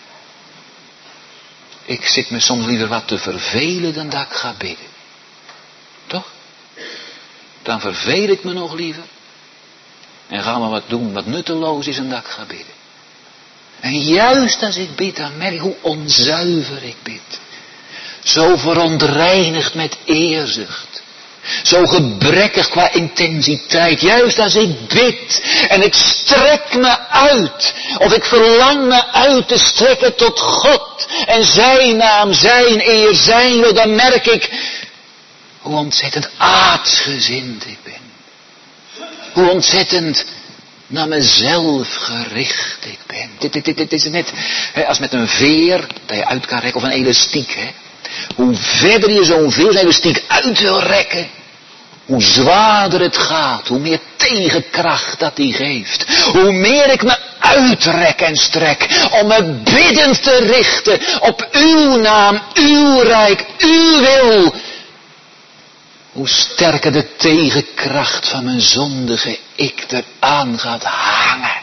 Ik zit me soms liever wat te vervelen dan dat ik ga bidden. Toch? Dan verveel ik me nog liever. En ga maar wat doen wat nutteloos is en dat ik ga bidden. En juist als ik bid, dan merk ik hoe onzuiver ik bid. Zo verontreinigd met eerzucht. Zo gebrekkig qua intensiteit. Juist als ik bid en ik strek me uit. Of ik verlang me uit te strekken tot God. En zijn naam, zijn eer, zijn wil. Dan merk ik hoe ontzettend aardsgezind ik ben. Hoe ontzettend naar mezelf gericht ik ben. Dit is net als met een veer dat je uit kan rekken. Of een elastiek. Hè. Hoe verder je zo'n veerelastiek uit wil rekken, hoe zwaarder het gaat, hoe meer tegenkracht dat die geeft. Hoe meer ik me uitrek en strek om me biddend te richten op uw naam, uw rijk, uw wil. Hoe sterker de tegenkracht van mijn zondige ik eraan gaat hangen.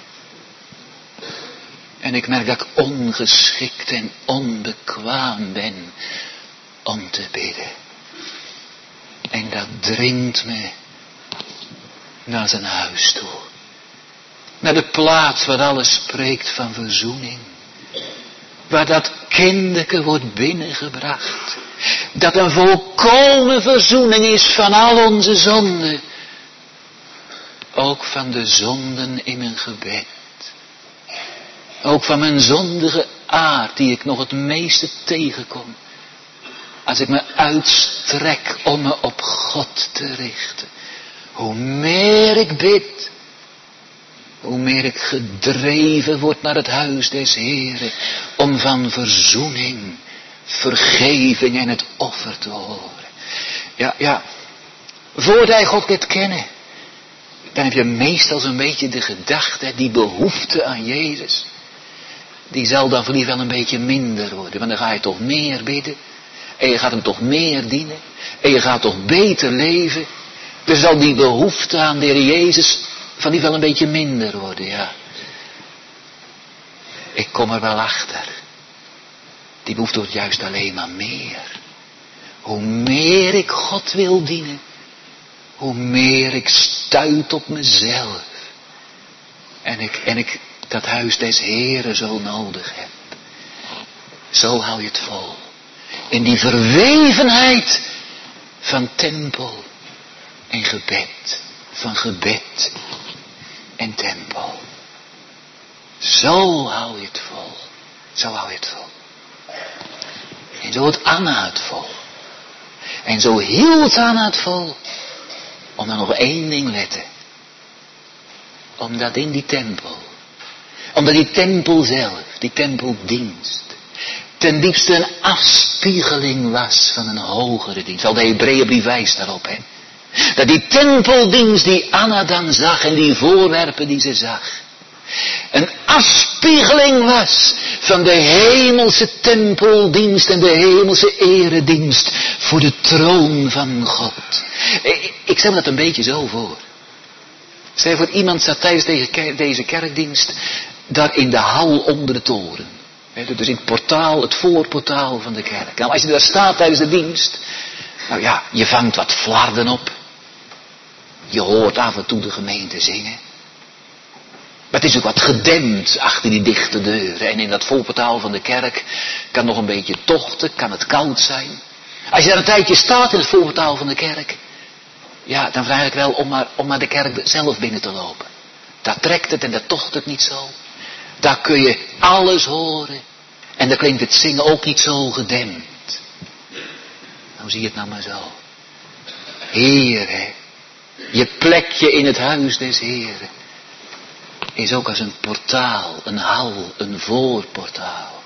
En ik merk dat ik ongeschikt en onbekwaam ben om te bidden. En dat dringt me naar zijn huis toe. Naar de plaats waar alles spreekt van verzoening. Waar dat kinderke wordt binnengebracht. Dat een volkomen verzoening is van al onze zonden. Ook van de zonden in mijn gebed. Ook van mijn zondige aard die ik nog het meeste tegenkom. Als ik me uitstrek om me op God te richten. Hoe meer ik bid, hoe meer ik gedreven word naar het huis des Heren, om van verzoening, vergeving en het offer te horen. Ja, voordat je God leert kennen, dan heb je meestal zo'n beetje de gedachte, die behoefte aan Jezus, die zal dan verliefd wel een beetje minder worden. Want dan ga je toch meer bidden, en je gaat hem toch meer dienen, en je gaat toch beter leven. Dus zal die behoefte aan de Heer Jezus van die wel een beetje minder worden, ja. Ik kom er wel achter. Die behoefte wordt juist alleen maar meer. Hoe meer ik God wil dienen, hoe meer ik stuit op mezelf. En ik dat huis des Heren zo nodig heb. Zo hou je het vol. In die verwevenheid van tempel en gebed. Van gebed en tempel. Zo hou je het vol. Zo hou je het vol. En zo het Anna het vol. En zo hield Anna het vol. Om dan nog één ding letten. Omdat in die tempel. Omdat die tempel zelf. Die tempeldienst. Ten diepste een afspiegeling was van een hogere dienst. Al de Hebreeënbrief wijst daarop, hè. Dat die tempeldienst die Anna dan zag en die voorwerpen die ze zag. Een afspiegeling was van de hemelse tempeldienst en de hemelse eredienst voor de troon van God. Ik stel me dat een beetje zo voor. Stel je voor, iemand zat tijdens deze kerkdienst daar in de hal onder de toren. Dus in het portaal, het voorportaal van de kerk. Nou, als je daar staat tijdens de dienst, nou ja, je vangt wat flarden op. Je hoort af en toe de gemeente zingen. Maar het is ook wat gedempt achter die dichte deuren. En in dat voorportaal van de kerk kan nog een beetje tochten, kan het koud zijn. Als je daar een tijdje staat in het voorportaal van de kerk, ja, dan vraag ik wel om maar de kerk zelf binnen te lopen. Daar trekt het en daar tocht het niet zo. Daar kun je alles horen. En daar klinkt het zingen ook niet zo gedempt. Nou zie je het nou maar zo. Heer, hè. Je plekje in het huis des Heren is ook als een portaal, een hal, een voorportaal.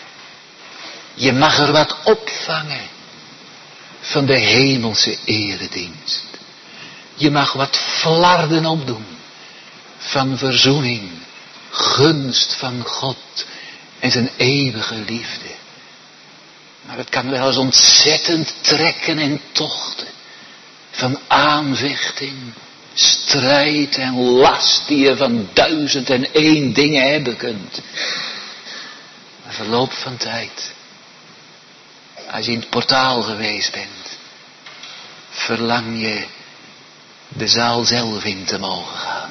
Je mag er wat opvangen van de hemelse eredienst. Je mag wat flarden opdoen van verzoening, gunst van God en zijn eeuwige liefde. Maar het kan wel eens ontzettend trekken en tochten van aanvechting, strijd en last die je van 1001 dingen hebben kunt. Na verloop van tijd, als je in het portaal geweest bent, verlang je de zaal zelf in te mogen gaan.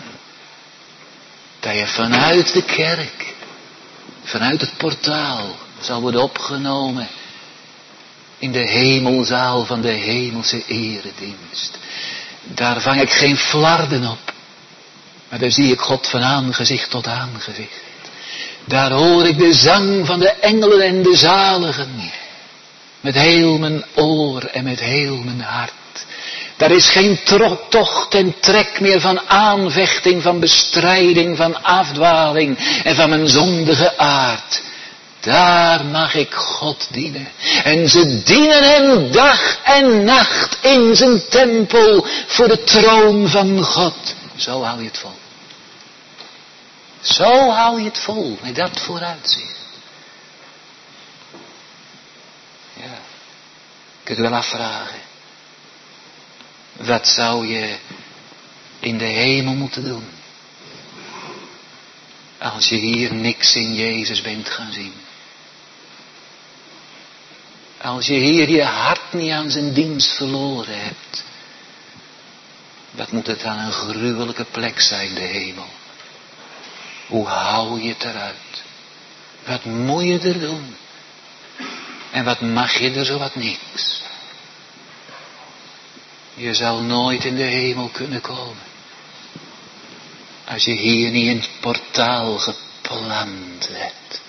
Dat je vanuit de kerk, vanuit het portaal, zal worden opgenomen in de hemelzaal van de hemelse eredienst. Daar vang ik geen flarden op, maar daar zie ik God van aangezicht tot aangezicht. Daar hoor ik de zang van de engelen en de zaligen, met heel mijn oor en met heel mijn hart. Daar is geen tocht en trek meer van aanvechting, van bestrijding, van afdwaling en van mijn zondige aard. Daar mag ik God dienen. En ze dienen hem dag en nacht in zijn tempel voor de troon van God. Zo hou je het vol. Zo hou je het vol met dat vooruitzicht. Ja, kunt u wel afvragen. Wat zou je in de hemel moeten doen? Als je hier niks in Jezus bent gaan zien. Als je hier je hart niet aan zijn dienst verloren hebt. Wat moet het dan een gruwelijke plek zijn, de hemel. Hoe hou je het eruit? Wat moet je er doen? En wat mag je er zo wat niks? Je zal nooit in de hemel kunnen komen. Als je hier niet in het portaal geplant hebt.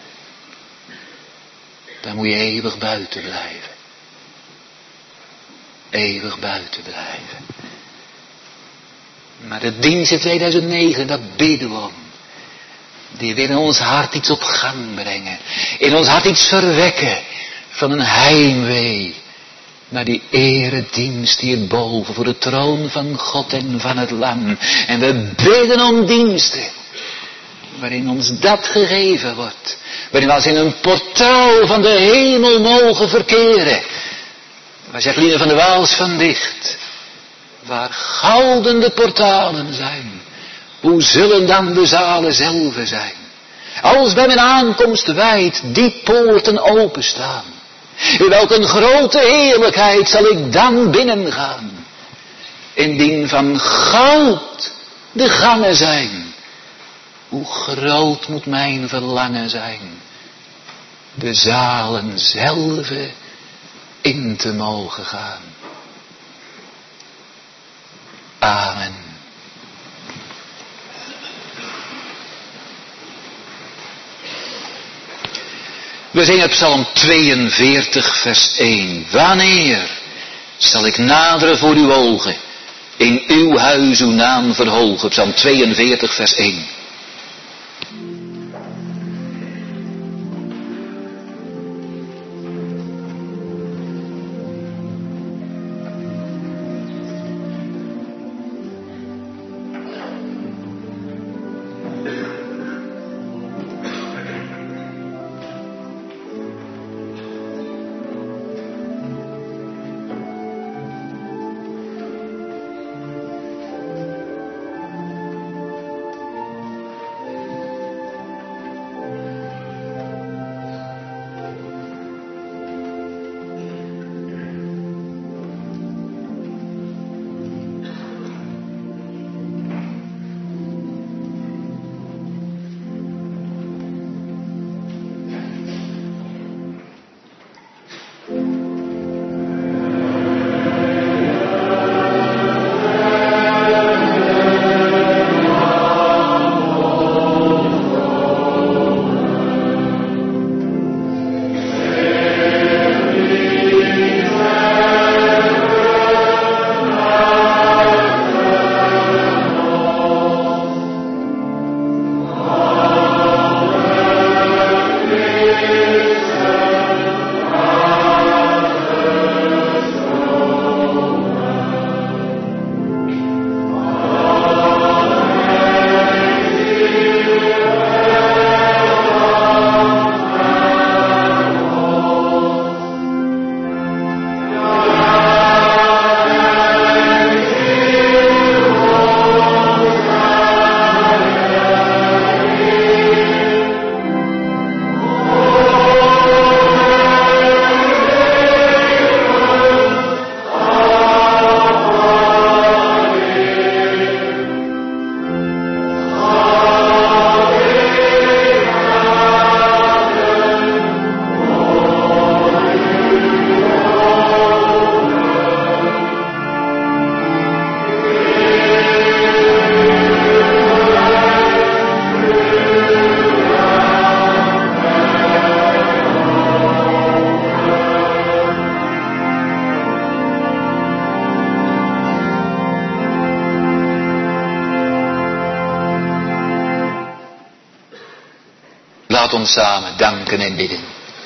Dan moet je eeuwig buiten blijven. Eeuwig buiten blijven. Maar de dienst in 2009, dat bidden we om. Die weer in ons hart iets op gang brengen. In ons hart iets verwekken van een heimwee naar die eredienst hierboven voor de troon van God en van het Lam. En we bidden om diensten waarin ons dat gegeven wordt. Waarin we als in een portaal van de hemel mogen verkeren. Waar zegt Line van der Waals van dicht. Waar gouden de portalen zijn, hoe zullen dan de zalen zelf zijn? Als bij mijn aankomst wijd die poorten openstaan. In welk een grote heerlijkheid zal ik dan binnengaan. Indien van goud de gangen zijn. Hoe groot moet mijn verlangen zijn. De zalen zelf in te mogen gaan. Amen. We zingen Psalm 42 vers 1. Wanneer zal ik naderen voor uw ogen, in uw huis uw naam verhogen. Psalm 42 vers 1. Laat ons samen danken en bidden.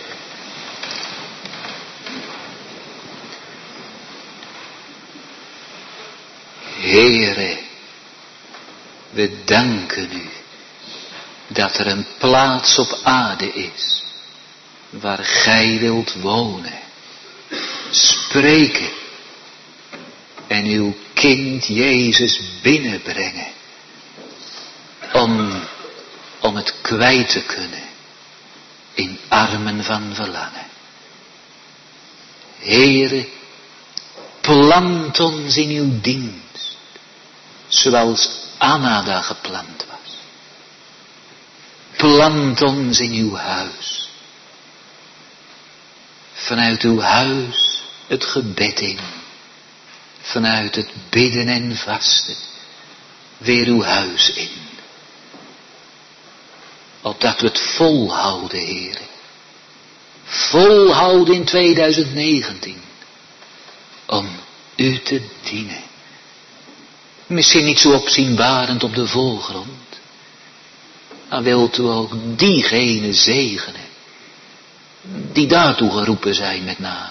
Heere, we danken u dat er een plaats op aarde is waar gij wilt wonen, spreken en uw kind Jezus binnenbrengen om het kwijt te kunnen in armen van verlangen. Heere, plant ons in uw dienst, zoals Anna daar geplant was. Plant ons in uw huis. Vanuit uw huis het gebed in. Vanuit het bidden en vasten weer uw huis in. Opdat we het volhouden, Heere. Volhouden in 2019. Om u te dienen. Misschien niet zo opzienbarend op de voorgrond. Maar wilt u ook diegenen zegenen, die daartoe geroepen zijn met name.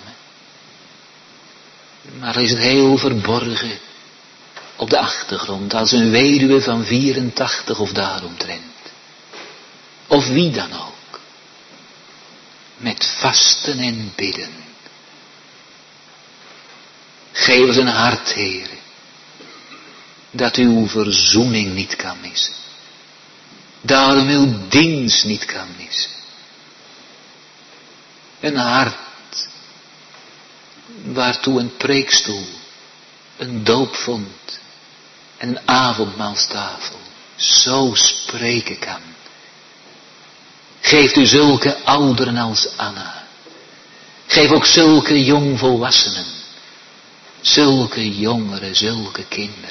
Maar is het heel verborgen op de achtergrond, als een weduwe van 84 of daaromtrent. Of wie dan ook. Met vasten en bidden. Geef ons een hart, Heere, dat uw verzoening niet kan missen. Daarom uw dienst niet kan missen. Een hart waartoe een preekstoel, een doopvond en een avondmaalstafel zo spreken kan. Geeft u zulke ouderen als Anna. Geef ook zulke jongvolwassenen. Zulke jongeren, zulke kinderen.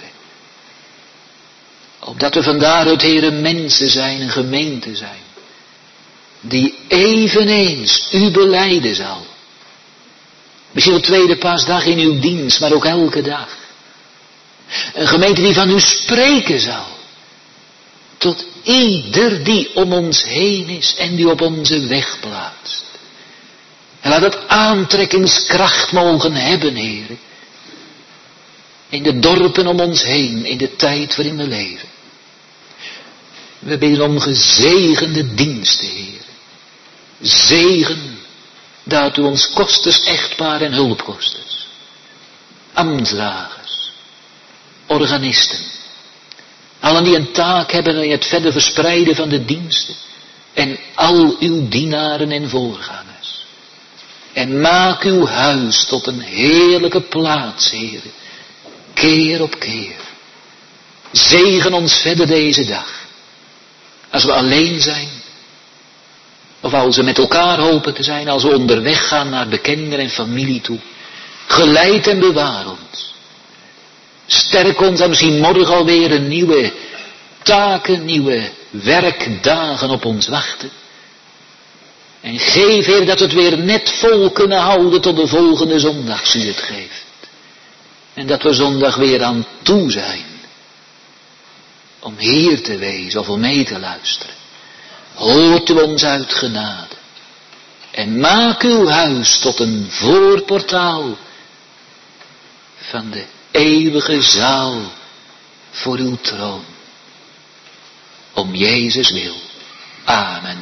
Opdat we van daaruit, Heere, mensen zijn, een gemeente zijn. Die eveneens u belijden zal. Misschien op tweede paasdag in uw dienst, maar ook elke dag. Een gemeente die van u spreken zal. Tot ieder die om ons heen is en die op onze weg plaatst. En laat het aantrekkingskracht mogen hebben, Heere. In de dorpen om ons heen, in de tijd waarin we leven. We bidden om gezegende diensten, Heere. Zegen dat u ons kosters, echtpaar en hulpkosters. Ambtsdragers. Organisten. Allen die een taak hebben in het verder verspreiden van de diensten. En al uw dienaren en voorgangers. En maak uw huis tot een heerlijke plaats, Heere. Keer op keer. Zegen ons verder deze dag. Als we alleen zijn. Of als we met elkaar hopen te zijn. Als we onderweg gaan naar bekenden en familie toe. Geleid en bewaar ons. Sterk ons en misschien morgen alweer een nieuwe taken, nieuwe werkdagen op ons wachten. En geef, Heer, dat we het weer net vol kunnen houden tot de volgende zondag, als u het geeft. En dat we zondag weer aan toe zijn. Om hier te wezen of om mee te luisteren. Hoort u ons uit genade. En maak uw huis tot een voorportaal van de eeuwige zaal voor uw troon. Om Jezus wil. Amen.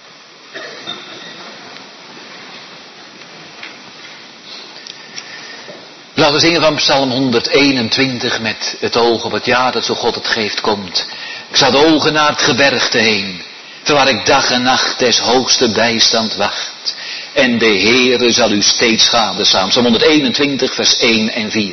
Laten we zingen van Psalm 121 met het oog op het jaar dat zo God het geeft komt. Ik zal de ogen naar het gebergte heen, terwijl ik dag en nacht des hoogste bijstand wacht. En de Heere zal u steeds gadeslaan. Psalm 121 vers 1 en 4.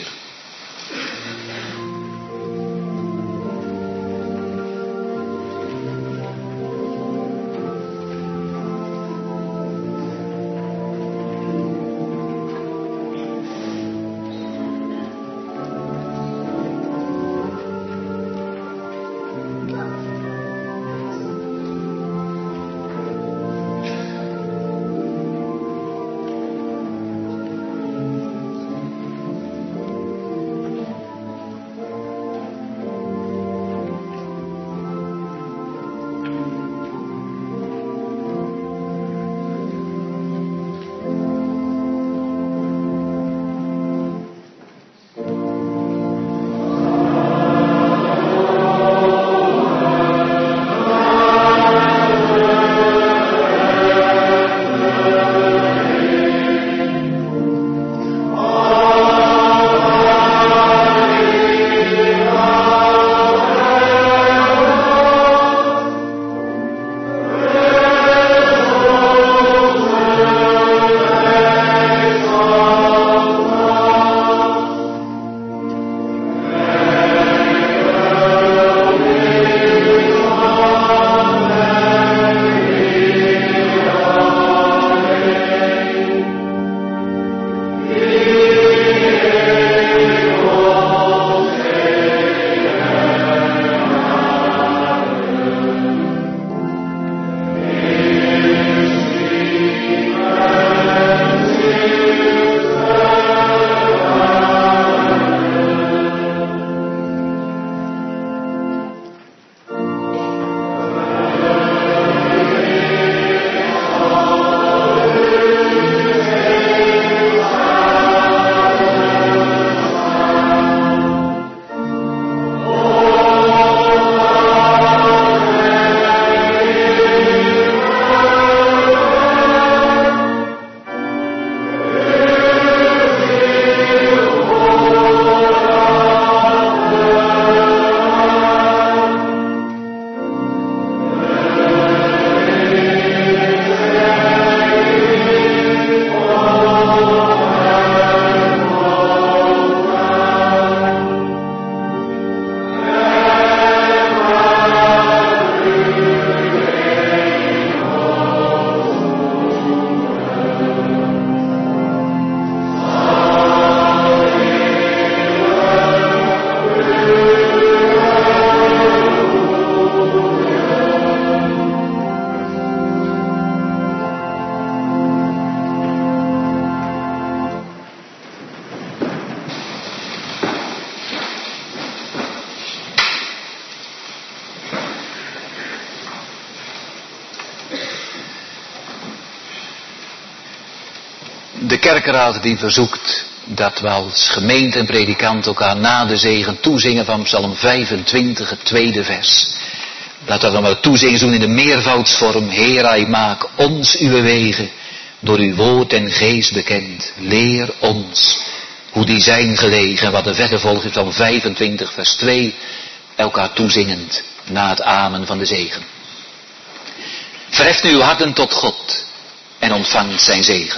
De kerkenraad die verzoekt dat we als gemeente en predikant elkaar na de zegen toezingen van Psalm 25, het tweede vers. Laten we dan maar toezingen doen in de meervoudsvorm. Heer, maak ons uw wegen, door uw woord en geest bekend. Leer ons hoe die zijn gelegen. Wat er verder volgt in Psalm 25, vers 2. Elkaar toezingend na het amen van de zegen. Verheft nu uw harten tot God en ontvangt zijn zegen.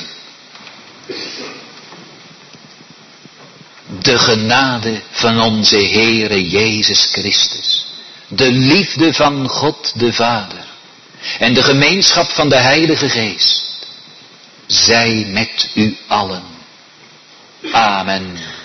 De genade van onze Heere Jezus Christus, de liefde van God de Vader en de gemeenschap van de Heilige Geest, zij met u allen. Amen.